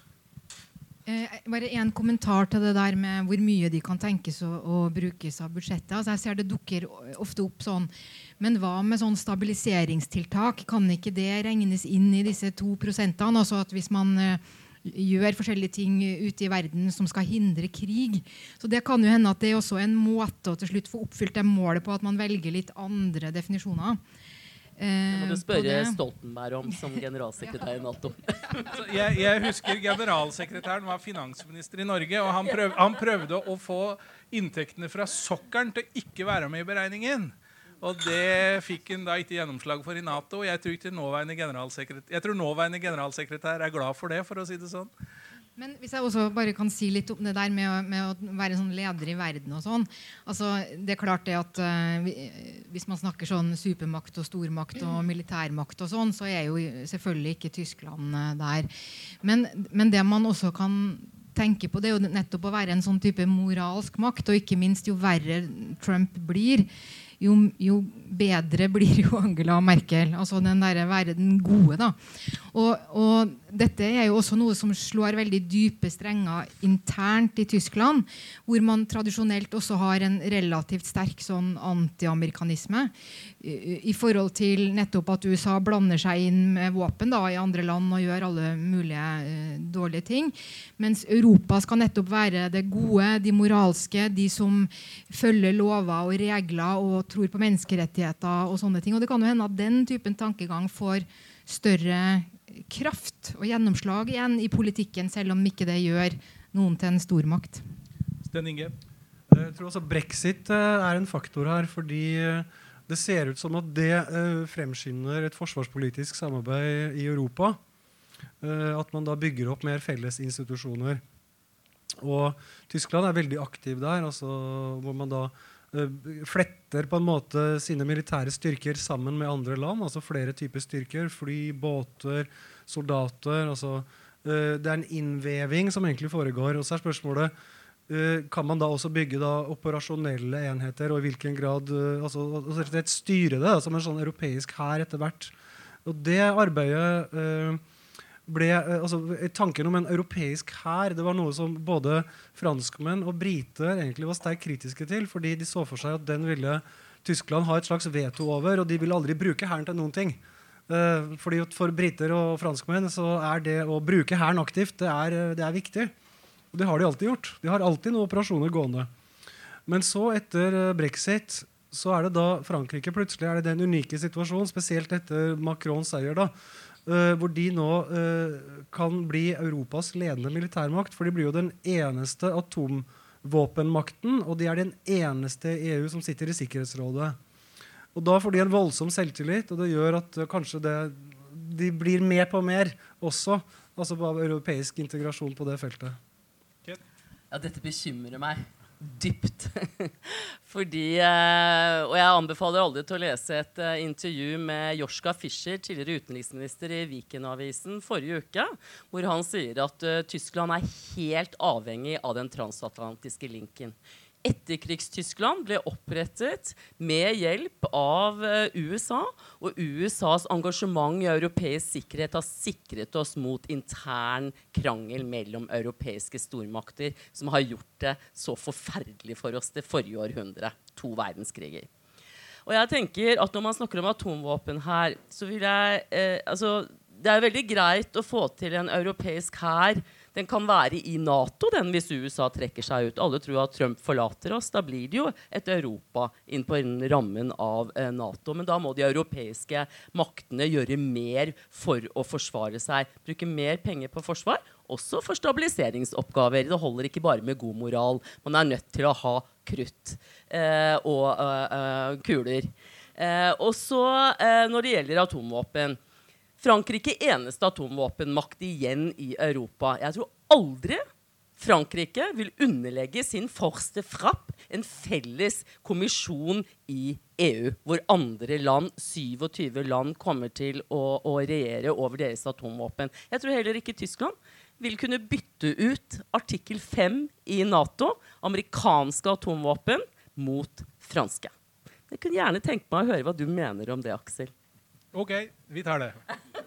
Eh, bare en kommentar til det der med hvor mye de kan tenkes å, å brukes av budsjettet. Altså jeg ser det dukker ofte opp sånn, men hva med sånn stabiliseringstiltak? Kan ikke det regnes inn i disse to prosentene? Altså at hvis man eh, gjør forskjellige ting ute i verden som skal hindre krig, så det kan jo hende at det er også en måte å til slutt få oppfylt det målet på, at man velger litt andre definisjoner. Det må du spørre Stoltenberg om som generalsekretær i NATO. jeg, jeg husker generalsekretæren var finansminister i Norge, og han, prøv, han prøvde å få inntektene fra sokkeren til å ikke være med i beregningen. Og det fikk han da ikke gjennomslag for i NATO. Jeg tror, ikke nåværende generalsekretær, jeg tror nåværende generalsekretær er glad for det, for å si det sånn. Men hvis jeg også bare kan si litt om det der med å, med å være sånn leder i verden og sånn. Altså, det er klart det at uh, hvis man snakker sånn supermakt og stormakt og militærmakt og sånn, så er jo selvfølgelig ikke Tyskland uh, der. Men, men det man også kan tenke på, det er jo nettopp å være en sånn type moralsk makt, og ikke minst jo verre Trump blir, jo, jo bedre blir jo Angela Merkel, altså den der være den gode da. Og, og dette er jo også noe som slår veldig dype strenger internt i Tyskland, hvor man tradisjonelt også har en relativt sterk sånn anti-amerikanisme i, i forhold til nettopp at U S A blander seg inn med våpen da, i andre land og gjør alle mulige uh, dårlige ting, mens Europa skal nettopp være det gode, de moralske, de som følger lover og regler og tror på menneskerettigheter og sånne ting. Og det kan jo hende at den typen tankegang får større kraft og gjennomslag igjen i politikken, selv om ikke det gjør noen til en stormakt. Sten Inge? Jeg tror også Brexit er en faktor her, fordi det ser ut som at det fremskynder et forsvarspolitisk samarbeid i Europa. At man da bygger opp mer felles institusjoner. Og Tyskland er veldig aktiv der, altså hvor man da fletter på en måte sine militære styrker sammen med andre land, altså flere typer styrker, fly, båter, soldater, altså det er en innveving som egentlig foregår, og så er spørsmålet, kan man da også bygge da operasjonelle enheter, og i hvilken grad, altså, altså styre det da, som en sånn europeisk hær etter hvert. Og det arbeidet ble, altså tanken om en europeisk hær, det var noe som både franskmenn og briter egentlig var sterkt kritiske til, fordi de så for seg at den ville Tyskland ha et slags veto over, og de ville aldri bruke hæren til noen ting. Uh, fordi for briter og franskmenn så er det å bruke hæren aktivt, det er, det er viktig. Og det har de alltid gjort. De har alltid noen operasjoner gående. Men så etter Brexit, så er det da Frankrike plutselig er det den unike situasjonen, spesielt etter Macrons seier da, Uh, hvor de nå uh, kan bli Europas ledende militærmakt, for de blir jo den eneste atom, våpenmakten, og de er den eneste i E U som sitter i Sikkerhetsrådet. Og da får de en voldsom selvtillit, og det gjør at kanskje det, de blir med på mer også, altså på europeisk integrasjon på det feltet. Ja, dette bekymrer meg dypt. Fordi, eh, og jeg anbefaler alle til å lese et eh, intervju med Joschka Fischer, tidligere utenriksminister i Viken-avisen forrige uke, hvor han sier at uh, Tyskland er helt avhengig av den transatlantiske linken. Etterkrigstyskland ble opprettet med hjelp av uh, U S A, og U S A's engasjement i europeisk sikkerhet har sikret oss mot intern krangel mellom europeiske stormakter, som har gjort det så forferdelig for oss det forrige århundre, to verdenskriger. Og jeg tenker at når man snakker om atomvåpen her, så vil jeg, eh, altså, det er veldig greit å få til en europeisk hær. Den kan være i NATO, den, hvis U S A trekker seg ut. Alle tror at Trump forlater oss. Da blir det jo et Europa inn på rammen av eh, NATO. Men da må de europeiske maktene gjøre mer for å forsvare seg. Bruke mer penger på forsvar, også for stabiliseringsoppgaver. Det holder ikke bare med god moral. Man er nødt til å ha krutt eh, og eh, kuler. Eh, og så eh, når det gjelder atomvåpen, Frankrike eneste atomvåpenmakt igjen i Europa. Jeg tror aldri Frankrike vil underlegge sin forste frapp en felles kommisjon i E U, hvor andre land, syvogtyve land, kommer til å, å regjere over deres atomvåpen. Jeg tror heller ikke Tyskland vil kunne bytte ut artikkel fem i NATO, amerikanske atomvåpen, mot franske. Jeg kunne gjerne tenke meg å høre hva du mener om det, Aksel. Ok, vi tar det.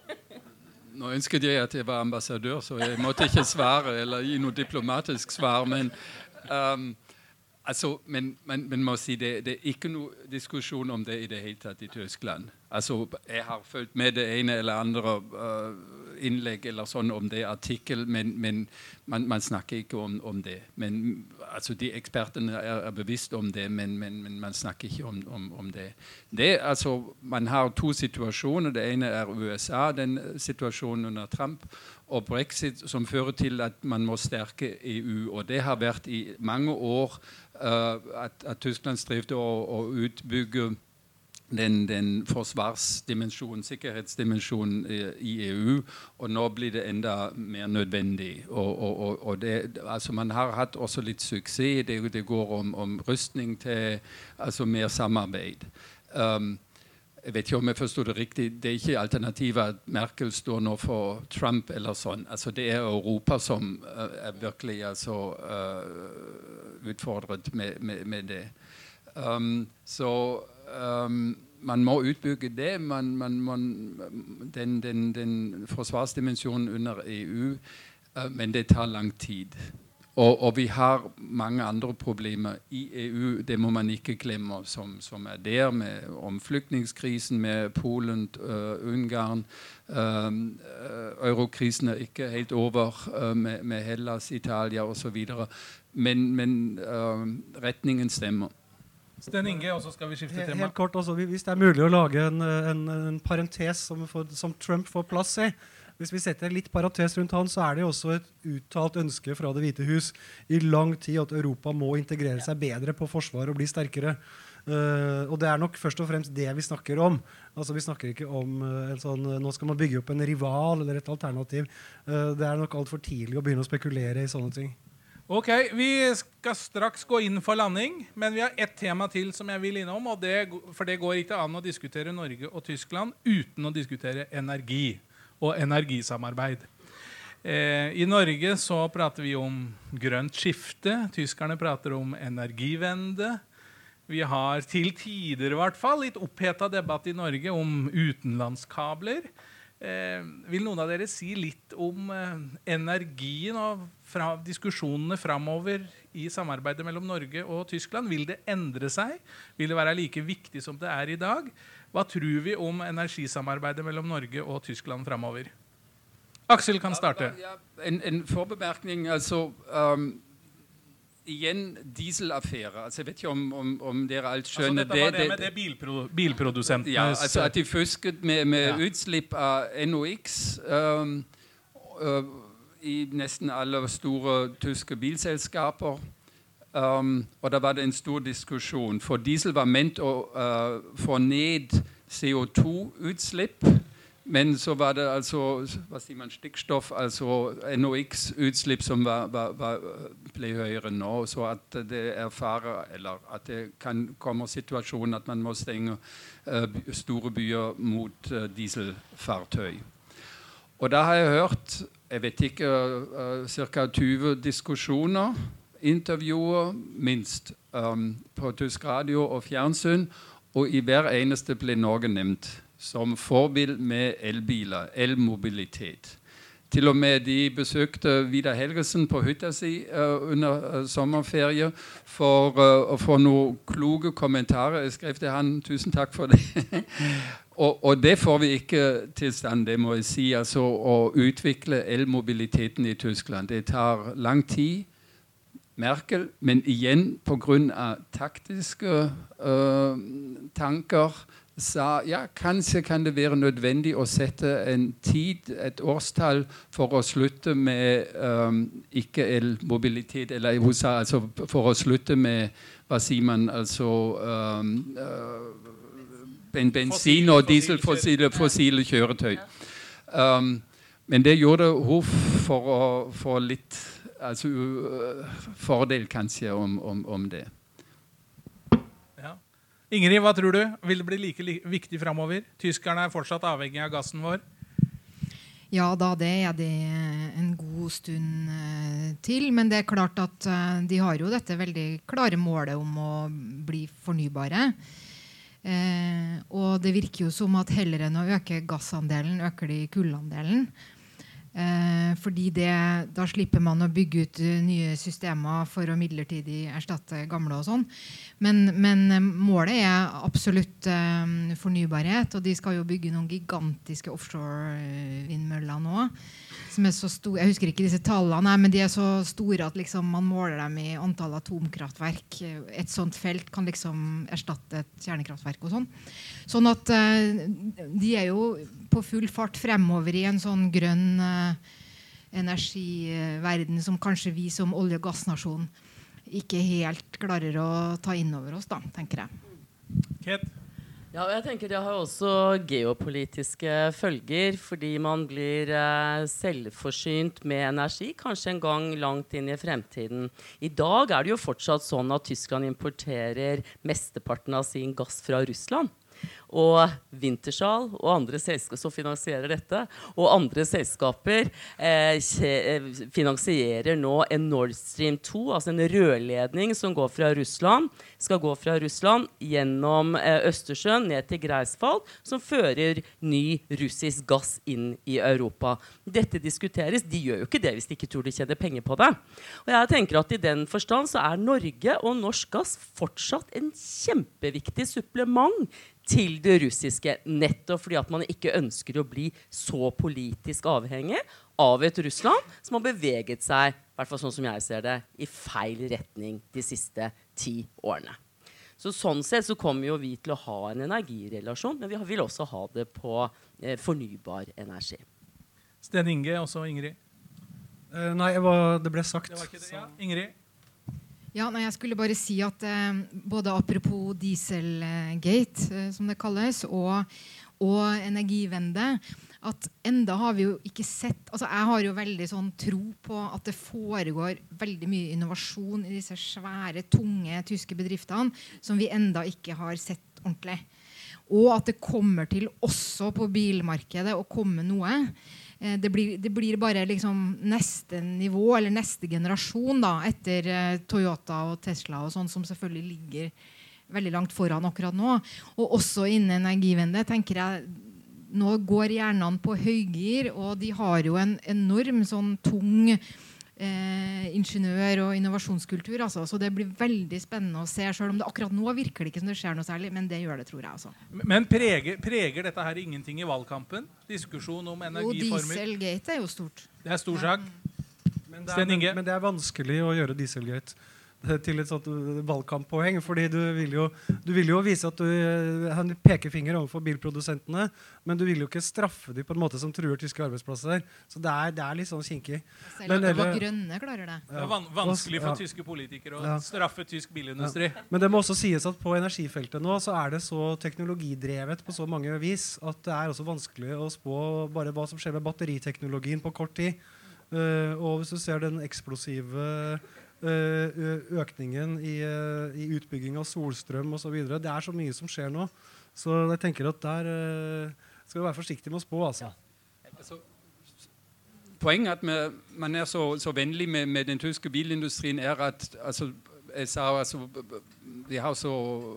Nå ønsket jeg at jeg var ambassadør, så jeg måtte ikke svare eller gi noe diplomatisk svar, men, um, altså, men man, man må si det, det er ikke noe diskusjon om det i det hele tatt i Tyskland. Altså, jeg har følt med det ene eller andre uh, innlegg eller sånn om det artikkel, men, men man, man snakker ikke om, om det. Men, altså, de ekspertene er, er bevisst om det, men, men, men man snakker ikke om, om, om det. det altså, man har to situasjoner. Det ene er U S A, den situasjonen under Trump, og Brexit, som fører til at man må stærke E U. Og det har vært i mange år uh, at, at Tyskland strevde å, å utbygge Den, den forsvarsdimensjonen, sikkerhetsdimensjonen i E U, og nå blir det enda mer nødvendig. Og, og, og det, altså man har hatt også litt suksess. Det, det går om, om rustning til altså mer samarbeid. Um, jeg vet ikke om jeg forstår det riktig. Det er ikke alternativet at Merkel står nå for Trump eller sånn. Altså det er Europa som uh, er virkelig altså, uh, utfordret med, med, med det. Um, så Um, man må utbygge det, man, man, man, den, den, den forsvarsdimensjonen under E U, uh, men det tar lang tid. Og, og vi har mange andre problemer i E U, det må man ikke glemme, som, som er der, med omflyktningskrisen med Polen, uh, Ungarn. Um, uh, Eurokrisen er ikke helt over uh, med, med Hellas, Italia og så videre. Men, men uh, retningen stemmer. Sten Inge, og så skal vi skifte tema. Helt kort også, hvis det er mulig å lage en, en, en parentes som, for, som Trump får plass i. Hvis vi setter litt parentes rundt han, så er det jo også et uttalt ønske fra Det hvite hus i lang tid at Europa må integrere seg bedre på forsvar og bli sterkere. Uh, og det er nok først og fremst det vi snakker om. Altså vi snakker ikke om uh, en sånn, nå skal man bygge opp en rival eller et alternativ. Uh, det er nok alt for tidlig å begynne å spekulere i sånne ting. Ok, vi skal straks gå inn for landing, men vi har ett tema til som jeg vil innom, og det, for det går ikke an å diskutere Norge og Tyskland uten å diskutere energi og energisamarbeid. Eh, I Norge så prater vi om grønt skifte, tyskerne prater om energivende. Vi har til tider i hvert fall litt opphetet debatt i Norge om utenlandskabler. Eh, vil noen av dere si litt om eh, energien og fra diskusjonene fremover i samarbeidet mellom Norge og Tyskland? Vil det endre seg? Vil det være like viktig som det er i dag? Hva tror vi om energisamarbeidet mellom Norge og Tyskland fremover? Aksel kan starte. Ja, en, en forbemerkning, altså um igjen dieselaffære. Altså, jeg vet ikke om, om, om dere alt skjønner altså, dette var det, det med det bilpro, bilprodusentene. Ja, altså at de fusket med, med ja. utslipp av N O X um, uh, i nesten alle store tyske bilselskaper. Um, og da var det en stor diskusjon. For diesel var ment å uh, få ned C O to utslipp, men så var det altså hva sier man, stikkstoff, altså N O X-utslipp som var, var, var, ble høyere nå. Så at det er fare, eller at det kan komme situasjonen at man må stenge uh, store byer mot uh, dieselfartøy. Og da har jeg hørt, jeg vet ikke, uh, ca. tjue diskusjoner, intervjuer, minst, um, på tysk radio og fjernsyn, og i hver eneste ble Norge nevnt som forbild med elbiler, elmobilitet. Til og med de besøkte Vidar Helgesen på hytta si uh, under uh, sommerferie for uh, å få noen kloke kommentarer. Jeg skrev til han, tusen takk for det. og, og det får vi ikke til stand, det må jeg si. Altså å utvikle elmobiliteten i Tyskland. Det tar lang tid. Merkel, men igjen på grunn av taktiske uh, tanker, sa ja, kanskje kan det være nødvendig å sette en tid, et årstall, for å slutte med um, ikke-elmobilitet, eller hun sa altså for å slutte med, hva sier man, altså um, uh, ben, bensin og diesel, fossile, fossile kjøretøy. Um, men det gjorde hun for å få litt altså uh, fordel kanskje om, om, om det. Ja. Ingrid, hva tror du? Vil det bli like li viktig fremover? Tyskerne er fortsatt avhengig av gassen vår. Ja da, det er det en god stund uh, til, men det er klart at uh, de har jo dette veldig klare målet om å bli fornybare. Uh, og det virker jo som at heller enn å øke gassandelen, øker de kullandelen. Eh, fordi det, da slipper man å bygge ut uh, nye systemer for å midlertidig erstatte gamle og sånn. Men, men uh, målet er absolutt uh, fornybarhet, og de skal jo bygge noen gigantiske offshore-vindmøller nå, som er så store, jeg husker ikke disse tallene, men de er så store at liksom, man måler dem i antall atomkraftverk. Et sånt felt kan liksom erstatte et kjernekraftverk og sånn. Sånn at uh, de er jo på full fart fremover i en sånn grønn uh, energiverden som kanskje vi som olje- og gassnasjon ikke helt klarer å ta inn over oss, da, tenker jeg. Ket? Ja, og jeg tenker det har også geopolitiske følger, fordi man blir eh, selvforsynt med energi, kanskje en gang langt inn i fremtiden. I dag er det jo fortsatt sånn at Tyskland importerer mesteparten av sin gass fra Russland. Og Wintershall og andre selskaper som finansierer dette, og andre selskaper eh, finansierer nå en Nord Stream to, altså en rørledning som går fra Russland, skal gå fra Russland gjennom eh, Østersjøen ned til Greifswald, som fører ny russisk gass inn i Europa. Dette diskuteres, de gjør jo ikke det hvis de ikke tror de tjener penger på det. Og jeg tenker at i den forstand så er Norge og norsk gass fortsatt en kjempeviktig supplement til det russiske, nettopp fordi at man ikke ønsker å bli så politisk avhengig av et Russland som har beveget seg, i hvert fall sånn som jeg ser det, i feil retning de siste ti årene. Så sånn sett så kommer jo vi til å ha en energirelasjon, men vi vil også ha det på eh, fornybar energi. Sten Inge, også Ingrid. Uh, nei, var, det ble sagt. Det var ikke det, ja. Ingrid? Ja, nei, jeg skulle bare si at eh, både apropos dieselgate, eh, som det kalles, og, og energivende, at enda har vi jo ikke sett, altså jeg har jo veldig sånn tro på at det foregår veldig mye innovasjon i disse svære, tunge tyske bedriftene, som vi enda ikke har sett ordentlig. Og at det kommer til også på bilmarkedet å komme noe. Det blir, det blir bare liksom neste nivå, eller neste generasjon da, etter uh, Toyota og Tesla og sånn, som selvfølgelig ligger veldig langt foran akkurat nå. Og også innen energivende, tenker jeg, nå går hjernene på høygir, og de har jo en enorm sånn tung eh, ingeniør- og innovasjonskultur, altså. Så det blir veldig spennende å se, selv om det akkurat nå virker det ikke som det skjer noe særlig, men det gjør det, tror jeg, altså. Men preger, preger dette her ingenting i valgkampen? Diskusjon om energiformer? Jo, dieselgate er jo stort. Det er stor sak. Men det er, men, men det er vanskelig å gjøre dieselgate. til et sånt valgkamppoeng, fordi du vil jo, du vil jo vise at du han peker finger overfor bilprodusentene, men du vil jo ikke straffe dem på en måte som truer tyske arbeidsplasser. Så det er, det er litt sånn kinkig. Selv om det var grønne klarer det. Det er van vanskelig for ja. tyske politikere å Ja. straffe tysk bilindustri. Ja. Men det må også sies at på energifeltet nå så er det så teknologidrevet på så mange vis at det er også vanskelig å spå bare hva som skjer med batteriteknologien på kort tid. Uh, og hvis du ser den eksplosive uh, økningen i, uh, i utbygging av solstrøm og så videre, det er så mye som skjer nå. Så jeg tenker at der uh, skal vi være forsiktige med å spå, altså. Altså, poenget at man, man er så, så vennlig med, med den tyske bilindustrien er at, altså, jeg sa, altså, de har så,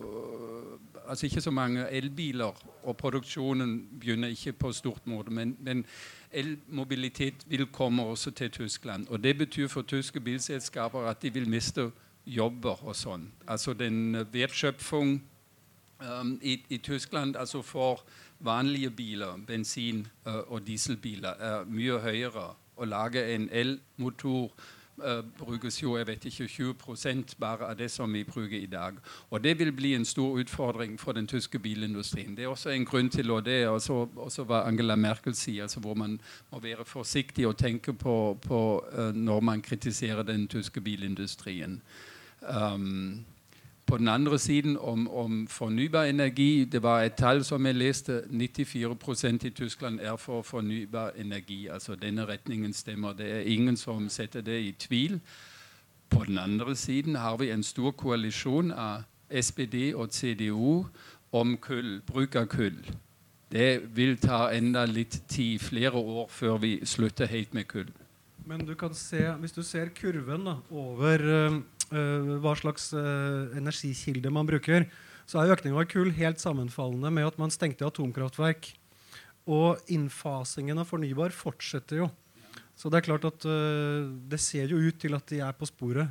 altså ikke så mange elbiler, og produksjonen begynner ikke på stort måte, men, men elmobilitet vil komme også til Tyskland, og det betyr for tyske bilselskaper at de vil miste jobber og sånn. Altså den wertschöpfung um, i, i Tyskland, altså for vanlige biler, bensin uh, og dieselbiler, er mye høyere. Å lage en elmotor uh, brukes jo, jeg vet ikke, tjue prosent bare av det som vi bruker i dag. Og det vil bli en stor utfordring for den tyske bilindustrien. Det er også en grunn til, og det er også, også hva Angela Merkel sier, altså hvor man må være forsiktig og tenke på, på uh, når man kritiserer den tyske bilindustrien. Um, på den andre siden om, om fornybar energi, det var et tall som jeg leste, nittifire prosent i Tyskland er for fornybar energi. Altså denne retningen stemmer. Det er ingen som setter det i tvil. På den andre siden har vi en stor koalisjon av S P D og C D U om kull, bruk av kull. Det vil ta enda litt tid, flere år før vi slutter helt med kull. Men du kan se, hvis du ser kurven da, over uh, uh, hva slags uh, energikilde man bruker, så er økningen av kull helt sammenfallende med at man stengte atomkraftverk. Og innfasingen av fornybar fortsetter jo. Så det er klart at uh, det ser jo ut til at de er på sporet.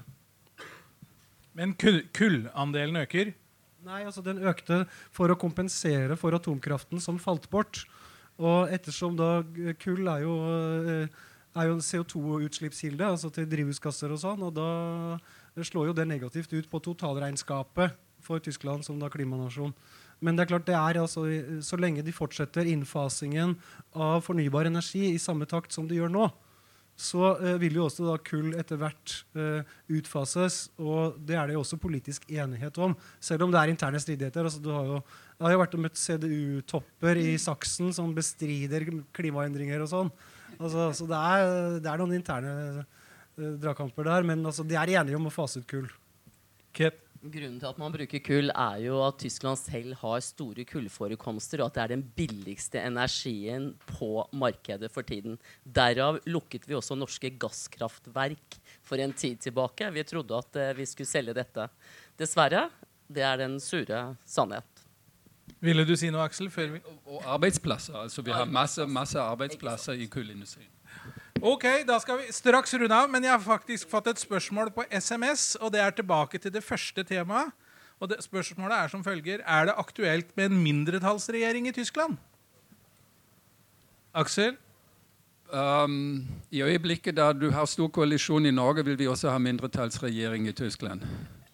Men kull, kullandelen øker? Nei, altså den økte for å kompensere for atomkraften som falt bort. Og ettersom da kull er jo... Uh, er jo en C O to-utslippskilde, altså til drivhusgasser og sånn, og da slår jo det negativt ut på totalregnskapet for Tyskland som da klimanasjon. Men det er klart det er altså, så lenge de fortsetter innfasingen av fornybar energi i samme takt som de gjør nå, så uh, vil jo også da kull etter hvert uh, utfases, og det er det jo også politisk enighet om, selv om det er interne stridigheter. Altså, du har jo, jeg har jo vært og møtt C D U-topper i Saksen som bestrider klimaendringer og sånn. Altså, så det er, det er noen interne uh, dragkamper der, men altså, de er enige om å fase ut kull. Ket. Grunnen til at man bruker kull er jo at Tyskland selv har store kullforekomster, og at det er den billigste energien på markedet for tiden. Derav lukket vi også norske gasskraftverk for en tid tilbake. Vi trodde at uh, vi skulle selge dette. Dessverre, det er den sure sannhet. Ville du si noe, Aksel? Før vi... Og arbeidsplasser, altså vi har masse, masse arbeidsplasser i kullindustrien. Ok, da skal vi straks runde av, men jeg har faktisk fått et spørsmål på S M S, og det er tilbake til det første temaet. Og det spørsmålet er som følger: er det aktuelt med en mindretallsregjering i Tyskland? Aksel? Um, I øyeblikket da du har stor koalisjon i Norge, vil vi også ha mindretallsregjering i Tyskland.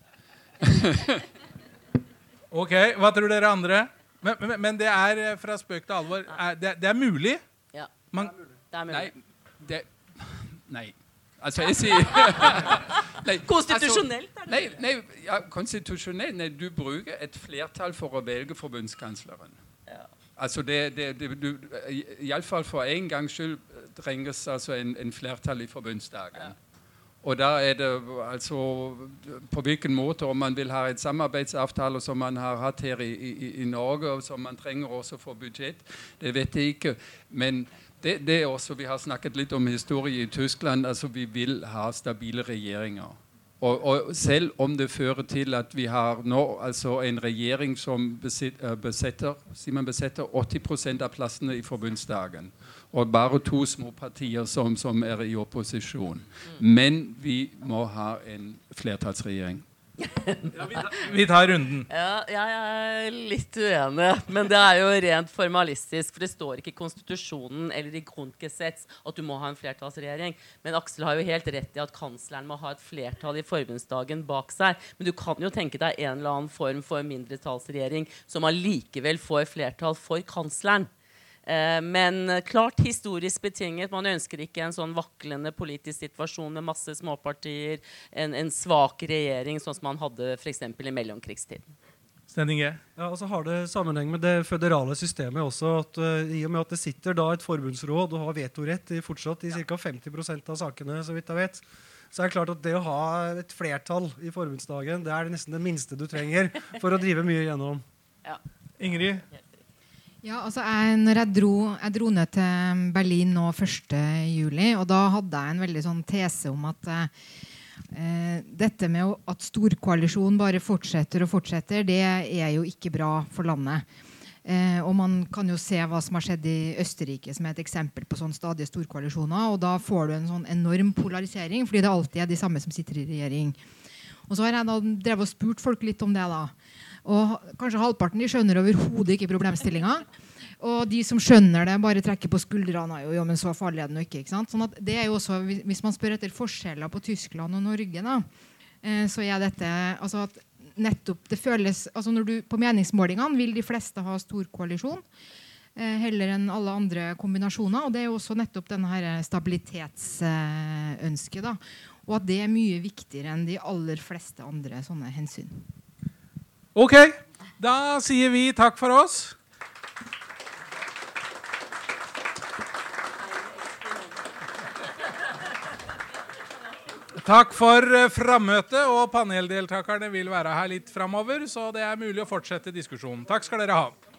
Ok, hva tror dere andre? Men, men, men det er fra spøk til alvor. Er, det, det er mulig? Ja, Man, det er mulig. Nei, det, nei. Altså jeg sier... nei, Konstitusjonelt altså, er det nei, nei, ja, konstitusjonelt, nei, du bruker et flertall for å velge forbundskansleren. Ja. Altså det, det, det du, i alle fall for en gangs skyld trenges altså en, en flertall i forbundsdagen. Ja. Og da er det altså på hvilken måte, om man vil ha et samarbeidsavtale som man har hatt her i, i, i Norge, og som man trenger også for budsjett, det vet jeg ikke. Men det, det er også, vi har snakket litt om historie i Tyskland, altså vi vil ha stabile regjeringer. Og, og selv om det fører til at vi har nå altså en regjering som besetter, besetter, sier man besetter åtti prosent av plassene i forbundsdagen, og bare to små partier som, som er i opposisjon. Mm. Men vi må ha en flertallsregjering. Ja, vi, tar, vi tar runden. Ja, jeg er litt uenig, men det er jo rent formalistisk, for det står ikke i konstitusjonen eller i Grundgesetz at du må ha en flertallsregjering. Men Aksel har jo helt rett i at kansleren må ha et flertall i forbundsdagen bak seg. Men du kan jo tenke deg en eller annen form for mindretallsregjering som allikevel får flertall for kansleren. Eh, men klart historisk betinget. Man ønsker ikke en sånn vaklende politisk situasjon med masse småpartier, en, en svak regjering, sånn som man hadde for eksempel i mellomkrigstiden. Stenninge. Ja, og så har det sammenheng med det føderale systemet også, at uh, i og med at det sitter da et forbundsråd og har vetorett i, fortsatt i ca. femti prosent av sakene, så vidt jeg vet, så er det klart at det å ha et flertall i forbundsdagen, det er nesten det minste du trenger for å drive mye gjennom. Ja. Ingrid? Ja, altså jeg, når jeg dro, jeg dro ned til Berlin nå første juli, og da hadde jeg en veldig sånn tese om at eh, dette med å, at storkoalisjon bare fortsetter og fortsetter, det er jo ikke bra for landet. Eh, og man kan jo se hva som har skjedd i Østerrike som er et eksempel på sånn stadige storkoalisjoner, og da får du en sånn enorm polarisering, fordi det alltid er de samme som sitter i regjering. Og så har jeg da drevet og spurt folk litt om det da. Og kanskje halvparten de skjønner overhodet ikke problemstillinga. Og de som skjønner det, bare trekker på skuldrene. Jo, jo, men så farlig er det nå ikke, ikke sant? Sånn at det er jo også, hvis man spør etter forskjeller på Tyskland og Norge, da, eh, så er dette altså at nettopp det føles altså når du, på meningsmålingene vil de fleste ha stor koalisjon eh, heller enn alle andre kombinasjoner. Og det er jo også nettopp denne her stabilitetsønsket, da. Og at det er mye viktigere enn de aller fleste andre sånne hensyn. Ok, da sier vi takk for oss. Takk for frammøtet, og paneldeltakerne vil være her litt fremover, så det er mulig å fortsette diskusjonen. Takk skal dere ha.